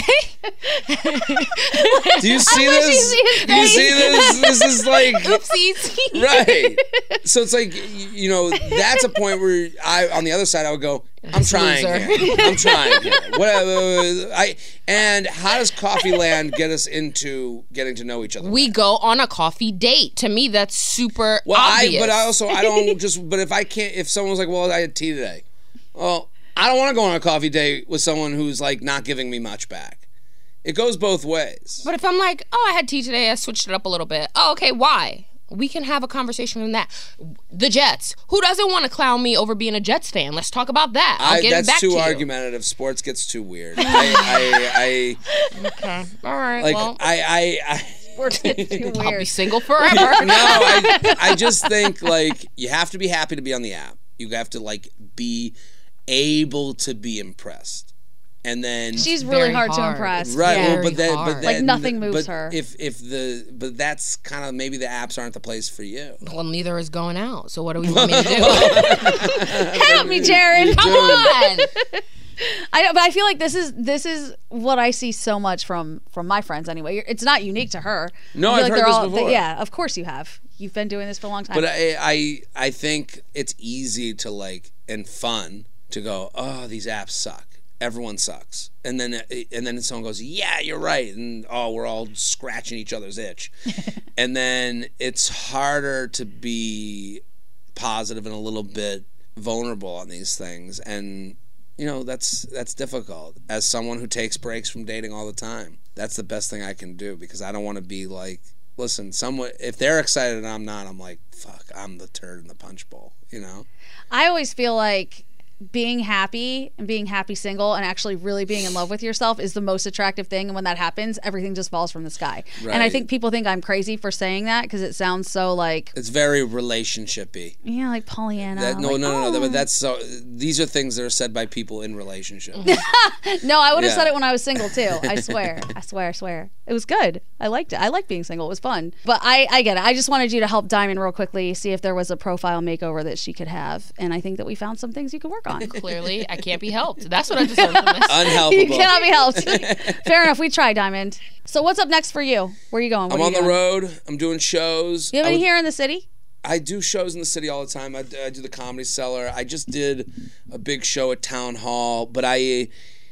Do you see I wish this? you see his Do you see face. this? This is like Oopsies. right. So it's like y- you know that's a point where I on the other side I would go. I'm trying Loser. here. I'm trying here. Whatever. I and how does Coffee Land get us into getting to know each other? We go on a coffee date. To me, that's super Well, obvious. I but I also I don't just but if I can't if someone's like, well, I had tea today. Well, I don't want to go on a coffee date with someone who's like not giving me much back. It goes both ways. But if I'm like, oh, I had tea today, I switched it up a little bit. Oh, okay, why? We can have a conversation on that. The Jets. Who doesn't want to clown me over being a Jets fan? Let's talk about that. I'll I, get that's it back too to you. argumentative. Sports gets too weird. I, I, I, Okay. All right. like, well, I, I, I Sports gets too weird. I'll be single forever. no, I, I just think like you have to be happy to be on the app. You have to like be able to be impressed, and then She's really very hard, to hard. impress. right. Yeah. Well, but then, but hard. then, Like, nothing moves but her. If if the but that's kind of maybe the apps aren't the place for you. Well, neither is going out. So what do we want me to do? Help me, Jared. Come on. I know, but I feel like this is this is what I see so much from from my friends anyway. You're- It's not unique to her. No, I feel I've like heard they're this all, before. Yeah, of course you have. You've been doing this for a long time. But I, I I think it's easy to like and fun to go, oh, these apps suck. Everyone sucks. And then and then someone goes, yeah, you're right. And oh, we're all scratching each other's itch. And then it's harder to be positive and a little bit vulnerable on these things. And you know, that's that's difficult. As someone who takes breaks from dating all the time, that's the best thing I can do because I don't want to be like, listen, someone if they're excited and I'm not, I'm like, fuck, I'm the turd in the punch bowl, you know? I always feel like being happy and being happy single and actually really being in love with yourself is the most attractive thing. And when that happens, everything just falls from the sky. Right. And I think people think I'm crazy for saying that because it sounds so like, It's very relationshipy. yeah, like Pollyanna. That, no, like, no, no, no. oh. But that's so. These are things that are said by people in relationships. No, I would have Yeah. said it when I was single too. I swear. I swear, I swear. It was good. I liked it. I liked being single. It was fun. But I, I get it. I just wanted you to help Diamond real quickly, see if there was a profile makeover that she could have. And I think that we found some things you could work on. Clearly, I can't be helped. That's what I just learned from this. Unhelpable. You cannot be helped. Fair enough. We tried, Diamond. So what's up next for you? Where are you going? What I'm are on you the doing? road. I'm doing shows. You have I any would- here in the city? I do shows in the city all the time. I, I do the Comedy Cellar. I just did a big show at Town Hall, but I,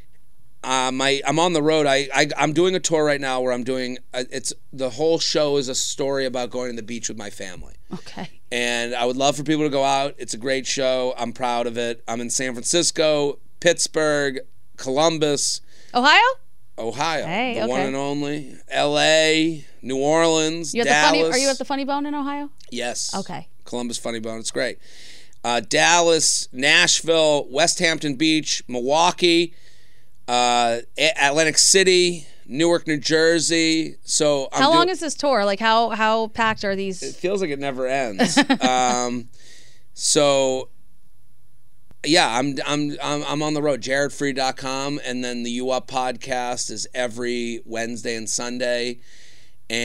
uh, my I'm on the road. I, I I'm doing a tour right now where I'm doing. Uh, it's the whole show is a story about going to the beach with my family. Okay. And I would love for people to go out. It's a great show. I'm proud of it. I'm in San Francisco, Pittsburgh, Columbus, Ohio? Ohio, Hey, the okay. one and only, L A, New Orleans, You at Dallas. the funny? Are you at the Funny Bone in Ohio? Yes. Okay. Columbus Funny Bone. It's great. Uh, Dallas, Nashville, West Hampton Beach, Milwaukee, uh, A- Atlantic City, Newark, New Jersey. So I'm How long doing- is this tour? Like how how packed are these? It feels like it never ends. um, so yeah, I'm I'm I'm I'm on the road. jared free dot com, and then the U Up podcast is every Wednesday and Sunday,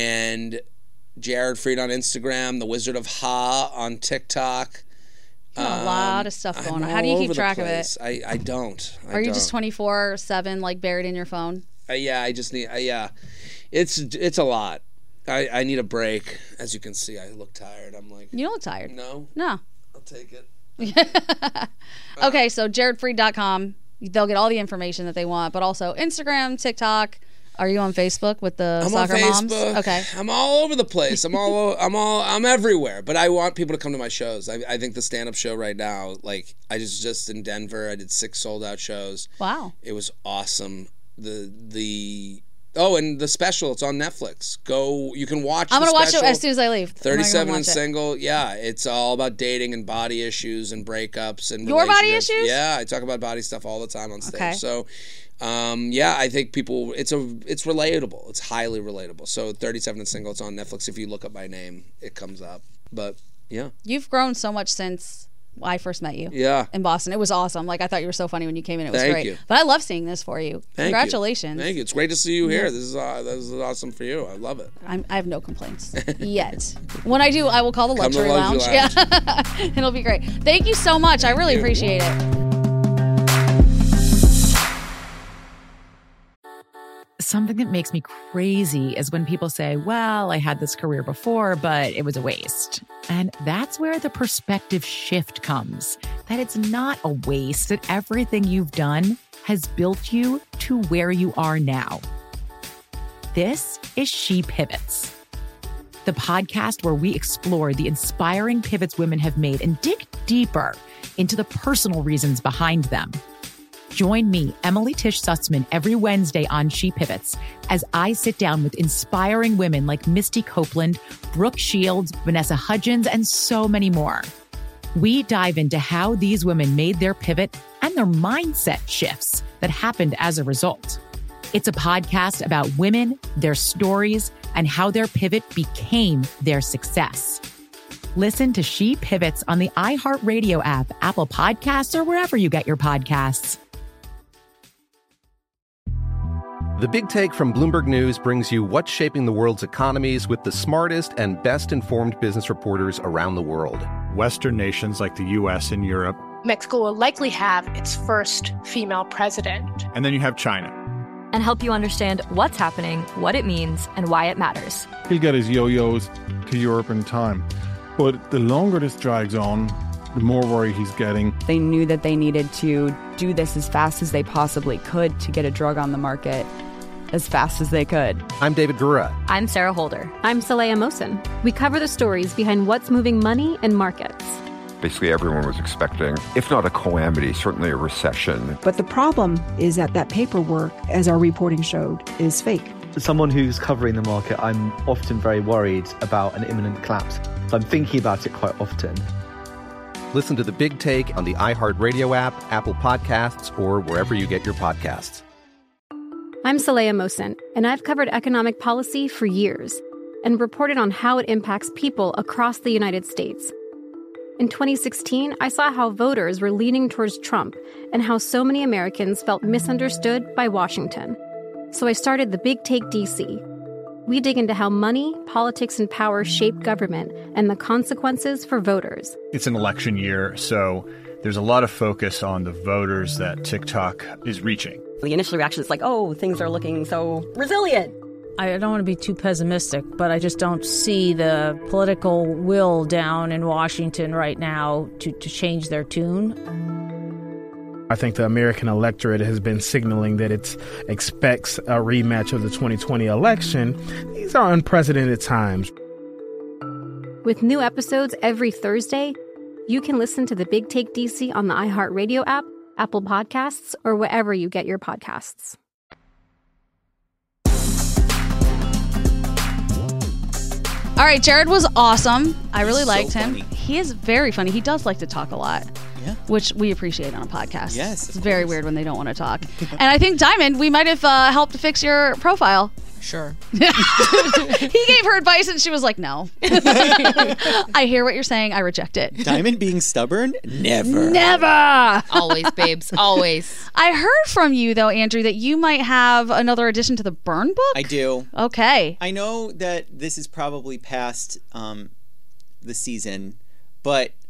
and Jared Freed on Instagram, the Wizard of Ha on TikTok. Oh, a lot of stuff going I'm on. How do you all keep over the track of it? place. I, I don't. I Are you just don't. twenty-four seven like buried in your phone? Uh, yeah, I just need. Uh, yeah, it's it's a lot. I, I need a break. As you can see, I look tired. I'm like. You don't look tired. No. No. I'll take it. Okay, so jared freed dot com. They'll get all the information that they want, but also Instagram, TikTok. Are you on Facebook with the I'm soccer on moms? Facebook. Okay. I'm all over the place. I'm all I'm all I'm everywhere. But I want people to come to my shows. I, I think the stand-up show right now, like I was just in Denver. I did six sold-out shows. Wow. It was awesome. The the oh, and the special. It's on Netflix. Go. You can watch. I'm the gonna watch it special. as soon as I leave. I'm gonna go thirty-seven watch and it. single. Yeah, it's all about dating and body issues and breakups and Your body relationships. issues? Yeah, I talk about body stuff all the time on stage. Okay. So. Um, yeah, I think people. It's a. It's relatable. It's highly relatable. So thirty-seven and single. It's on Netflix. If you look up my name, it comes up. But yeah, You've grown so much since I first met you. Yeah. In Boston, it was awesome. Like I thought you were so funny when you came in. It was Thank great. you. But I love seeing this for you. Thank you. Congratulations. Thank you. It's great to see you here. Yeah. This is uh, this is awesome for you. I love it. I'm, I have no complaints yet. When I do, I will call the Come to luxury, Luxury lounge. Yeah, it'll be great. Thank you so much. I really appreciate it. Something that makes me crazy is when people say, well, I had this career before, but it was a waste. And that's where the perspective shift comes, that it's not a waste, that everything you've done has built you to where you are now. This is She Pivots, the podcast where we explore the inspiring pivots women have made and dig deeper into the personal reasons behind them. Join me, Emily Tish Sussman, every Wednesday on She Pivots as I sit down with inspiring women like Misty Copeland, Brooke Shields, Vanessa Hudgens, and so many more. We dive into how these women made their pivot and their mindset shifts that happened as a result. It's a podcast about women, their stories, and how their pivot became their success. Listen to She Pivots on the iHeartRadio app, Apple Podcasts, or wherever you get your podcasts. The Big Take from Bloomberg News brings you what's shaping the world's economies with the smartest and best-informed business reporters around the world. Western nations like the U S and Europe. Mexico will likely have its first female president. And then you have China. And help you understand what's happening, what it means, and why it matters. He'll get his yo-yos to Europe in time. But the longer this drags on, the more worry he's getting. They knew that they needed to do this as fast as they possibly could to get a drug on the market as fast as they could. I'm David Gura. I'm Sarah Holder. I'm Saleha Mohsen. We cover the stories behind what's moving money and markets. Basically, everyone was expecting, if not a calamity, certainly a recession. But the problem is that that paperwork, as our reporting showed, is fake. As someone who's covering the market, I'm often very worried about an imminent collapse. So I'm thinking about it quite often. Listen to The Big Take on the iHeartRadio app, Apple Podcasts, or wherever you get your podcasts. I'm Saleha Mohsen, and I've covered economic policy for years and reported on how it impacts people across the United States. In twenty sixteen, I saw how voters were leaning towards Trump and how so many Americans felt misunderstood by Washington. So I started The Big Take D C. We dig into how money, politics, and power shape government and the consequences for voters. It's an election year, so there's a lot of focus on the voters that TikTok is reaching. The initial reaction is like, oh, things are looking so resilient. I don't want to be too pessimistic, but I just don't see the political will down in Washington right now to, to change their tune. I think the American electorate has been signaling that it expects a rematch of the twenty twenty election. These are unprecedented times. With new episodes every Thursday, you can listen to The Big Take D C on the iHeartRadio app, Apple Podcasts, or wherever you get your podcasts. All right, Jared was awesome. I really He's liked so him. funny. He is very funny. He does like to talk a lot. Yeah. Which we appreciate on a podcast. Yes, It's of very course. weird when they don't want to talk. And I think, Diamond, we might have uh, helped fix your profile. Sure. He gave her advice and she was like, no. I hear what you're saying. I reject it. Diamond being stubborn? Never. Never. Always, babes. Always. I heard from you, though, Andrew, that you might have another addition to the burn book. I do. Okay. I know that this is probably past um, the season, but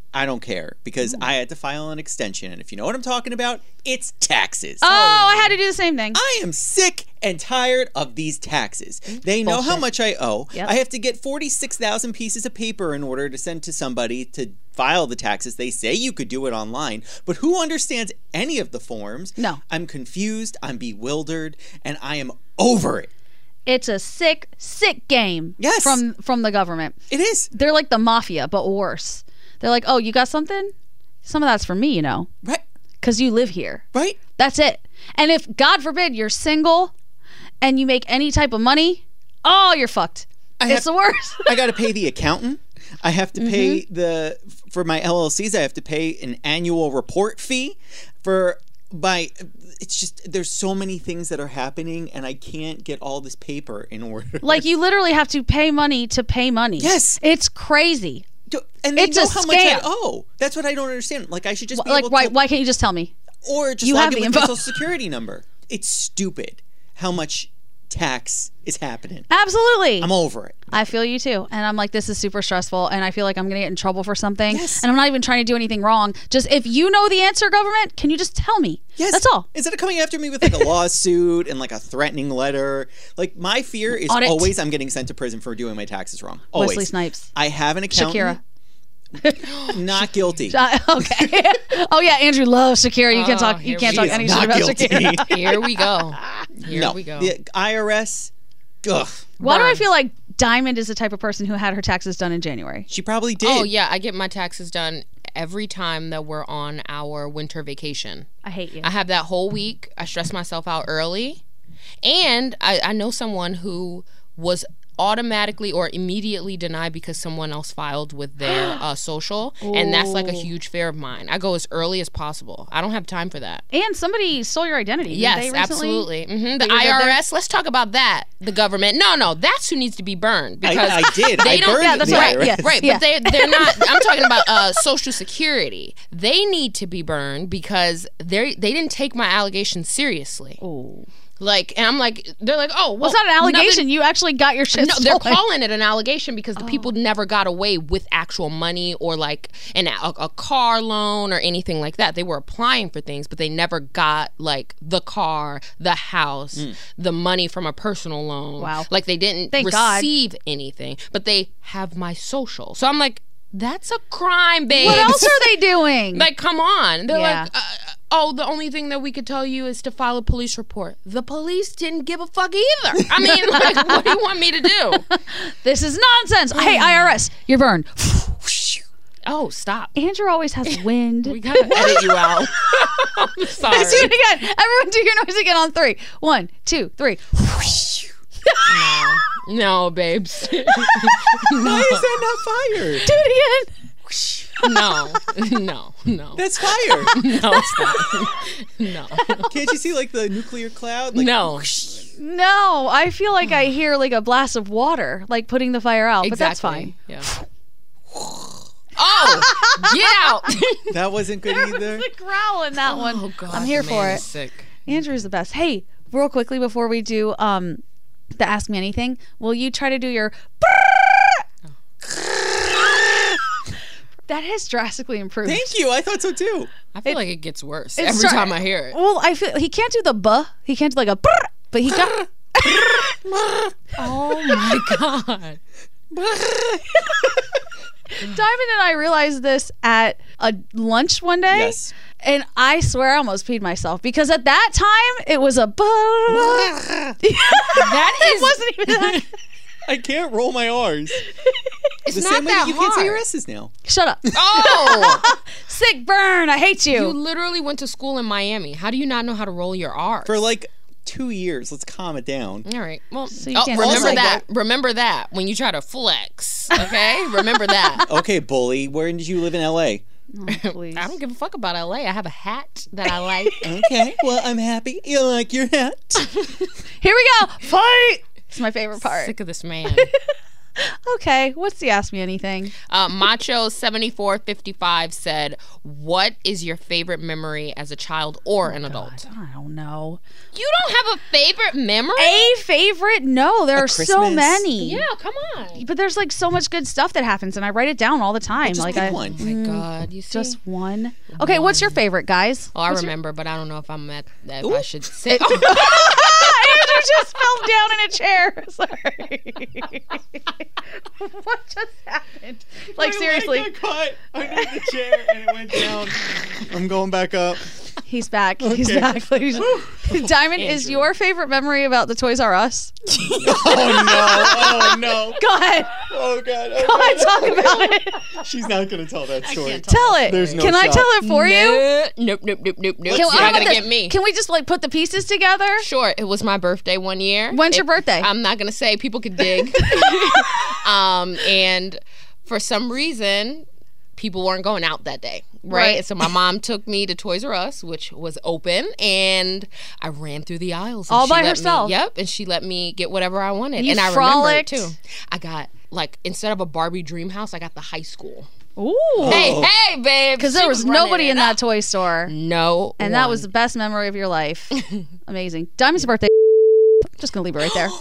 I don't care because Ooh. I had to file an extension. And if you know what I'm talking about, it's taxes. Oh, I had to do the same thing. I am sick and tired of these taxes. They know Bullshit. how much I owe. Yep. I have to get forty-six thousand pieces of paper in order to send to somebody to file the taxes. They say you could do it online, but who understands any of the forms? No. I'm confused, I'm bewildered, and I am over it. It's a sick, sick game yes. from from the government. It is. They're like the mafia, but worse. They're like, oh, you got something? Some of that's for me, you know. Right. Because you live here. Right. That's it. And if, God forbid, you're single and you make any type of money, oh, you're fucked. I it's have, the worst. I got to pay the accountant. I have to pay mm-hmm. the, for my L L Cs, I have to pay an annual report fee for my, it's just, there's so many things that are happening and I can't get all this paper in order. Like you literally have to pay money to pay money. Yes. It's crazy. And they it's know a how scam. much I owe. That's what I don't understand. Like I should just be like able why to, why can't you just tell me? Or just you log have in the with info. my social security number. It's stupid how much tax is happening. Absolutely. I'm over it. I feel you too. And I'm like, this is super stressful and I feel like I'm going to get in trouble for something. Yes. And I'm not even trying to do anything wrong. Just if you know the answer, government, can you just tell me? Yes. That's all. Instead of coming after me with like a lawsuit and like a threatening letter. Like my fear is Audit. always I'm getting sent to prison for doing my taxes wrong. Always. Wesley Snipes. I have an accountant. Shakira. Not guilty. Uh, okay. Oh yeah, Andrew loves Shakira. You can't Oh, talk. You here can't we talk go. any Not shit about guilty. Shakira. Here we go. Here no, we go. the I R S. Ugh. Why do I Burn. feel like Diamond is the type of person who had her taxes done in January? She probably did. Oh yeah, I get my taxes done every time that we're on our winter vacation. I hate you. I have that whole week. I stress myself out early. And I, I know someone who was automatically or immediately denied because someone else filed with their uh, social. And that's like a huge fear of mine. I go as early as possible. I don't have time for that. And somebody stole your identity. Didn't Yes, they recently? absolutely. Mm-hmm. The That you did I R there? S, let's talk about that. The government. No, no, that's who needs to be burned. Because I, I did. They I don't, burned yeah, that's the right. I R S. Yeah, right. Yeah. But they, they're not, I'm talking about uh, Social Security. They need to be burned because they they didn't take my allegations seriously. Oh. Like, and I'm like, they're like, oh, well, Well, it's not an allegation. nothing- You actually got your shit no, stolen. they're calling it an allegation because the people never got away with actual money or like an, a, a car loan or anything like that. They were applying for things, but they never got like the car, the house, Mm. the money from a personal loan. Wow. Like they didn't Thank God. receive anything, but they have my social. So I'm like, that's a crime, babe. What else are they doing? Like, come on. They're Yeah. like, uh, oh, the only thing that we could tell you is to file a police report. The police didn't give a fuck either. I mean, like, what do you want me to do? This is nonsense. Hey, I R S, you're burned. Oh, stop. Andrew always has wind. We gotta edit you out. I'm sorry. Let's do it again. Everyone do your noise again on three. One, two, three. No, no, babes. No. Why is that not fire? Do it again. No, no, no. That's fire. No, it's not. No. Can't you see like the nuclear cloud? Like, No. whoosh. No, I feel like I hear like a blast of water, like putting the fire out, but that's fine. Yeah. Oh, get out. That wasn't good either. There was a growl in that one. Oh, God, I'm here the for man it. is sick. Andrew's the best. Hey, real quickly before we do um the Ask Me Anything, will you try to do your That has drastically improved. Thank you. I thought so too. I feel It- like it gets worse It's every try- time I hear it. Well, I feel he can't do the buh. He can't do like a brr, but he got Oh my God. Diamond and I realized this at a lunch one day. Yes. And I swear I almost peed myself because at that time it was a buh. That It is wasn't even that. I can't roll my R's. It's the not same way that that you can't say hard. your S's now. Shut up. Oh, Sick burn. I hate you. you literally went to school in Miami. How do you not know how to roll your R's? For like two years. Let's calm it down. All right. Well, So you oh, can't remember also- that. Remember that when you try to flex. Okay. Remember that. Okay, bully. Where did you live in L A? Oh, please. I don't give a fuck about L A. I have a hat that I like. Okay. Well, I'm happy you like your hat. Here we go. Fight. It's my favorite part. Sick of this man. Okay, what's the Ask Me Anything? Uh, Macho seventy-four fifty-five said, what is your favorite memory as a child or an adult? I don't know. You don't have a favorite memory? A favorite? No, there A are so Christmas? many. Yeah, come on. But there's like so much good stuff that happens, and I write it down all the time. Just like pick I, one. Oh my God, you see? Just one. Okay, what's your favorite, guys? Oh, I What's your- remember, but I don't know if I'm at, if I should say. Andrew just fell down in a chair. Sorry. What just happened? Like, My seriously. leg got caught under the chair and it went down. I'm going back up. He's back. He's Okay. back. ladies. Diamond, is Andrew. your favorite memory about the Toys R Us? Oh no! Oh no! Go ahead. Oh god! Oh, Go ahead, God. talk about it. She's not gonna tell that story. Tell it. There's no Can I shot. tell it for you? Nope, nope, nope, nope, nope. Can, You're how not about going to this? get me. Can we just like put the pieces together? Sure, it was my birthday one year. When's your It- birthday? I'm not gonna say. People could dig. um, and for some reason, people weren't going out that day, right? Right. So my mom took me to Toys R Us, which was open, and I ran through the aisles and All she by let me- herself? Yep, and she let me get whatever I wanted, You and I frolicked? remember it too. I got like instead of a Barbie dream house, I got the high school. Ooh. Hey, hey, babe! Because She there was running nobody it in up. that toy store. No, And that one. was the best memory of your life. Amazing. Diamond's birthday. Just going to leave it right there.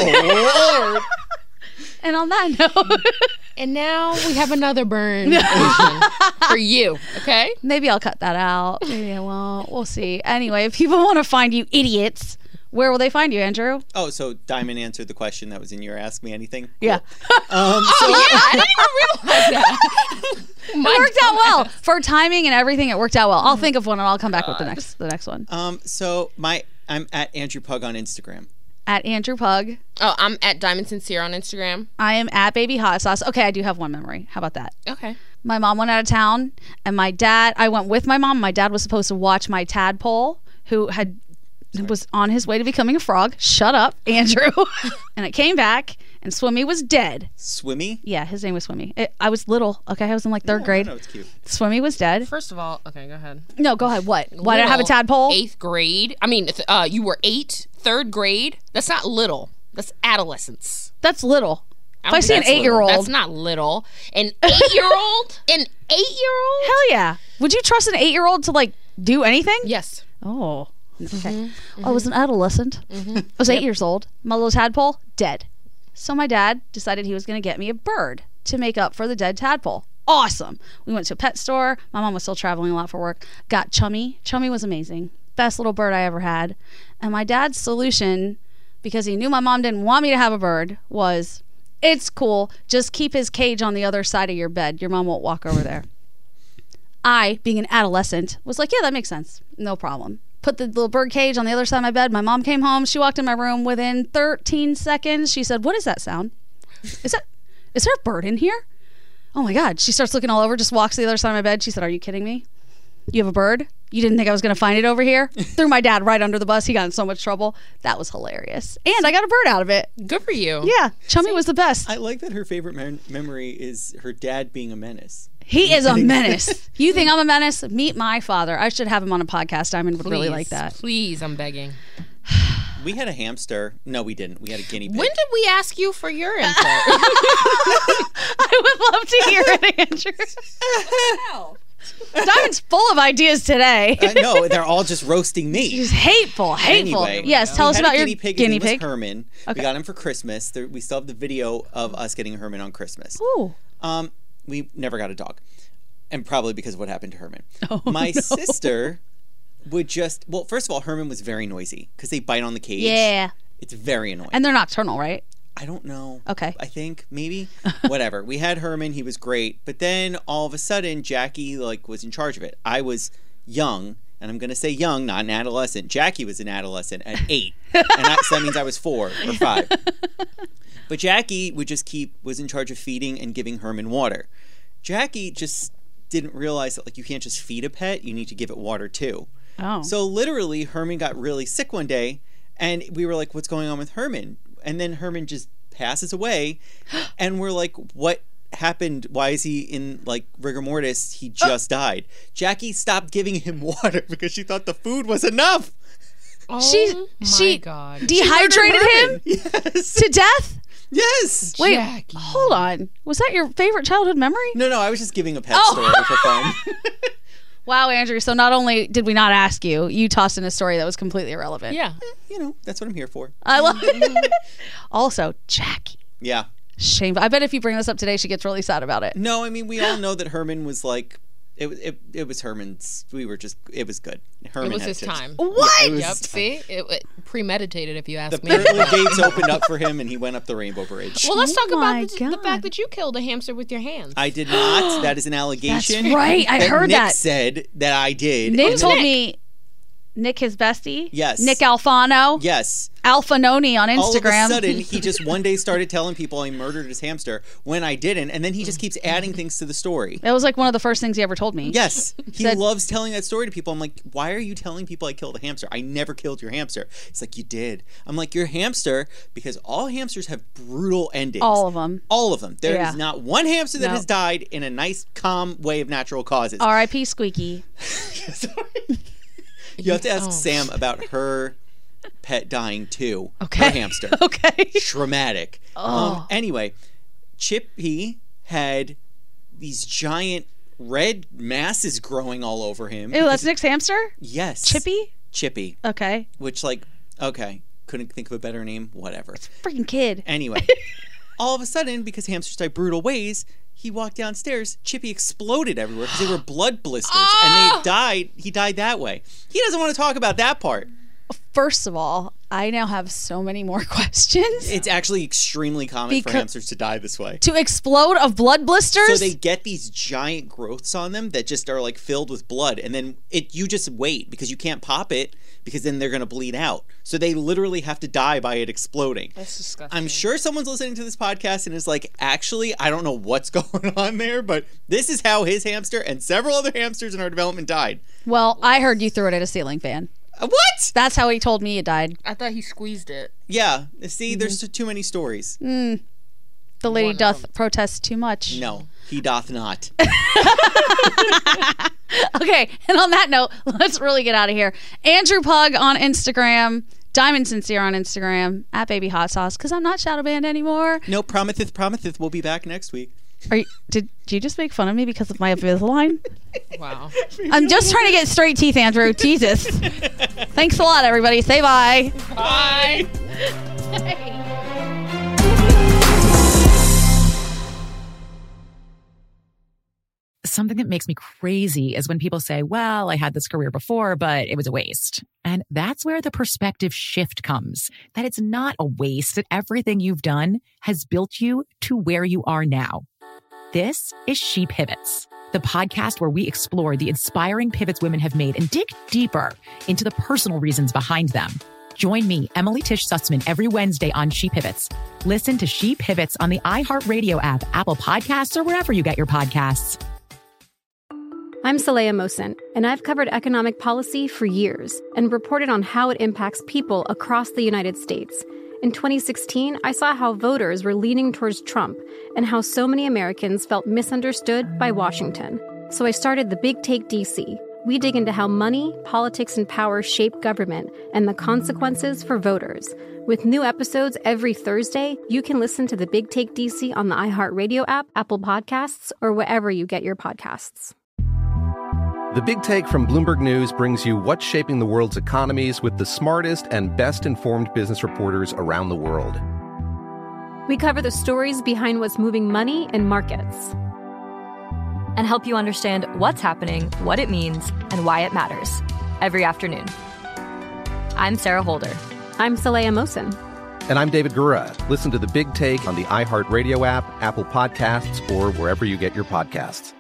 Oh Lord! And on that note, And now we have another burn for you, okay? maybe I'll cut that out. Maybe I won't. We'll see. Anyway, if people want to find you idiots, where will they find you, Andrew? Oh, so Diamond answered the question that was in your Ask Me Anything. Cool. Yeah. Um, Oh, so, yeah, I didn't even realize that. It worked out well. For timing and everything, it worked out well. I'll think of one and I'll come back with the next the next one. um, so my I'm at Andrew Pug on Instagram. At Andrew Pug. Oh, I'm at Diamond Sincere on Instagram. I am at Baby Hot Sauce. Okay, I do have one memory. How about that? Okay. My mom went out of town, and my dad, I went with my mom. My dad was supposed to watch my tadpole, who had was on his way to becoming a frog. Shut up, Andrew. And I came back, and Swimmy was dead. Swimmy? Yeah, his name was Swimmy. It, I was little. Okay, I was in like third Yeah, grade. No, it's cute. Swimmy was dead. First of all, okay, go ahead. No, go ahead. What? Why did I have a Little, tadpole? Eighth grade. I mean, if, uh, you were eight, third grade. That's not little. That's adolescence. That's little. I If don't I see an think that's little. eight-year-old. That's not little. An eight-year-old? An eight-year-old? Hell yeah. Would you trust an eight-year-old to like do anything? Yes. Oh. Okay. I was an adolescent. I was eight years old. My little tadpole, dead. So my dad decided he was going to get me a bird to make up for the dead tadpole. Awesome. We went to a pet store. My mom was still traveling a lot for work. Got Chummy. Chummy was amazing. Best little bird I ever had. And my dad's solution, because he knew my mom didn't want me to have a bird, was, it's cool. Just keep his cage on the other side of your bed. Your mom won't walk over there. I, being an adolescent, was like, yeah, that makes sense. No problem. Put the little bird cage on the other side of my bed. My mom came home. She walked in my room. Within thirteen seconds, she said, what is that sound? Is that, is there a bird in here? Oh my God. She starts looking all over, just walks to the other side of my bed. She said, are you kidding me? You have a bird? You didn't think I was going to find it over here? Threw my dad right under the bus. He got in so much trouble. That was hilarious. And I got a bird out of it. Good for you. Yeah. Chummy was the best. I like that her favorite mem- memory is her dad being a menace. He is a menace. You think I'm a menace? Meet my father. I should have him on a podcast. Diamond would really like that. Please, I'm begging. We had a hamster. No, we didn't. We had a guinea pig. When did we ask you for your input? I would love to hear it, Andrew. Diamond's full of ideas today. uh, no, they're all just roasting me. He's hateful, hateful. Anyway, yes, tell we us had about a your guinea pig. guinea His name pig. was Herman. Okay. We got him for Christmas. There, we still have the video of us getting Herman on Christmas. Ooh. Um, we never got a dog, and probably because of what happened to Herman. Oh, My no. sister would just well, first of all, Herman was very noisy because they bite on the cage. Yeah. It's very annoying. And they're nocturnal, right? I don't know. Okay. I think maybe whatever. We had Herman. He was great, but then all of a sudden, Jackie like was in charge of it. I was young, and I'm gonna say young, not an adolescent. Jackie was an adolescent at eight, and I, so that means I was four or five. But Jackie would just keep was in charge of feeding and giving Herman water. Jackie just didn't realize that like you can't just feed a pet; you need to give it water too. Oh. So literally, Herman got really sick one day, and we were like, "What's going on with Herman?" And then Herman just passes away, and we're like, "What happened? Why is he in like rigor mortis? He just died." Jackie stopped giving him water because she thought the food was enough. Oh, she my she God. dehydrated him yes. to death. Yes. Wait, Jackie. hold on. Was that your favorite childhood memory? No, no, I was just giving a pet Oh. story for fun. Wow, Andrew. So not only did we not ask you, you tossed in a story that was completely irrelevant. Yeah. You know, that's what I'm here for. I love it. Also, Jackie. Yeah. Shameful. I bet if you bring this up today, she gets really sad about it. No, I mean, we all know that Herman was like, it, it, it was Herman's, we were just, it was good. Herman It was had his to- time. What? Yeah, it was Yep. his time. See, it, it premeditated. If you ask The me. pearly gates opened up for him and he went up the Rainbow Bridge. Well, let's Oh talk my about the, the God. fact that you killed a hamster with your hands. I did not. That is an allegation. That's right. I that heard Nick that. said that I did. Nick And told then- me, Nick, his bestie? Yes. Nick Alfano? Yes. Alfanoni on All of a Instagram. sudden, he just one day started telling people I murdered his hamster when I didn't, and then he just keeps adding things to the story. That was like one of the first things he ever told me. Yes, he Said- loves telling that story to people. I'm like, why are you telling people I killed a hamster? I never killed your hamster. It's like, you did. I'm like, your hamster, because all hamsters have brutal endings. All of them. All of them. There is Yeah. not one hamster that No. has died in a nice, calm way of natural causes. R I P Squeaky. You have to ask Oh. Sam about her pet dying too. Okay. Her hamster. Okay. Traumatic. Oh. Um, anyway, Chippy had these giant red masses growing all over him. Ew, that's because- Nick's hamster? Yes. Chippy? Chippy. Okay. Which, like, okay, couldn't think of a better name. Whatever. Freaking kid. Anyway, all of a sudden, because hamsters die brutal ways, he walked downstairs. Chippy exploded everywhere because they were blood blisters, and they died. He died that way. He doesn't want to talk about that part. First of all, I now have so many more questions. It's actually extremely common for Because- hamsters to die this way. To explode of blood blisters? So they get these giant growths on them that just are like filled with blood, and then it you just wait because you can't pop it because then they're gonna bleed out. So they literally have to die by it exploding. That's disgusting. I'm sure someone's listening to this podcast and is like, actually, I don't know what's going on there, but this is how his hamster and several other hamsters in our development died. Well, I heard you threw it at a ceiling fan. Uh, What? That's how he told me it died. I thought he squeezed it. Yeah. See, there's too many stories. Mm. The lady One of doth them. protest too much. No, he doth not. Okay, and on that note, let's really get out of here. Andrew Pug on Instagram, Diamond Sincere on Instagram, at Baby Hot Sauce, because I'm not Shadow Banned anymore. No, Prometheth, Prometheth will be back next week. Are you, did, did you just make fun of me because of my Invisalign? Wow. I'm just trying to get straight teeth, Andrew. Jesus. Thanks a lot, everybody. Say bye. Bye. Something that makes me crazy is when people say, well, I had this career before, but it was a waste. And that's where the perspective shift comes, that it's not a waste, that everything you've done has built you to where you are now. This is She Pivots, the podcast where we explore the inspiring pivots women have made and dig deeper into the personal reasons behind them. Join me, Emily Tish Sussman, every Wednesday on She Pivots. Listen to She Pivots on the iHeartRadio app, Apple Podcasts, or wherever you get your podcasts. I'm Saleha Mohsen, and I've covered economic policy for years and reported on how it impacts people across the United States. In twenty sixteen, I saw how voters were leaning towards Trump and how so many Americans felt misunderstood by Washington. So I started The Big Take D C. We dig into how money, politics, and power shape government and the consequences for voters. With new episodes every Thursday, you can listen to The Big Take D C on the iHeartRadio app, Apple Podcasts, or wherever you get your podcasts. The Big Take from Bloomberg News brings you what's shaping the world's economies with the smartest and best-informed business reporters around the world. We cover the stories behind what's moving money and markets. And help you understand what's happening, what it means, and why it matters. Every afternoon. I'm Sarah Holder. I'm Saleha Mohsen. And I'm David Gura. Listen to The Big Take on the iHeartRadio app, Apple Podcasts, or wherever you get your podcasts.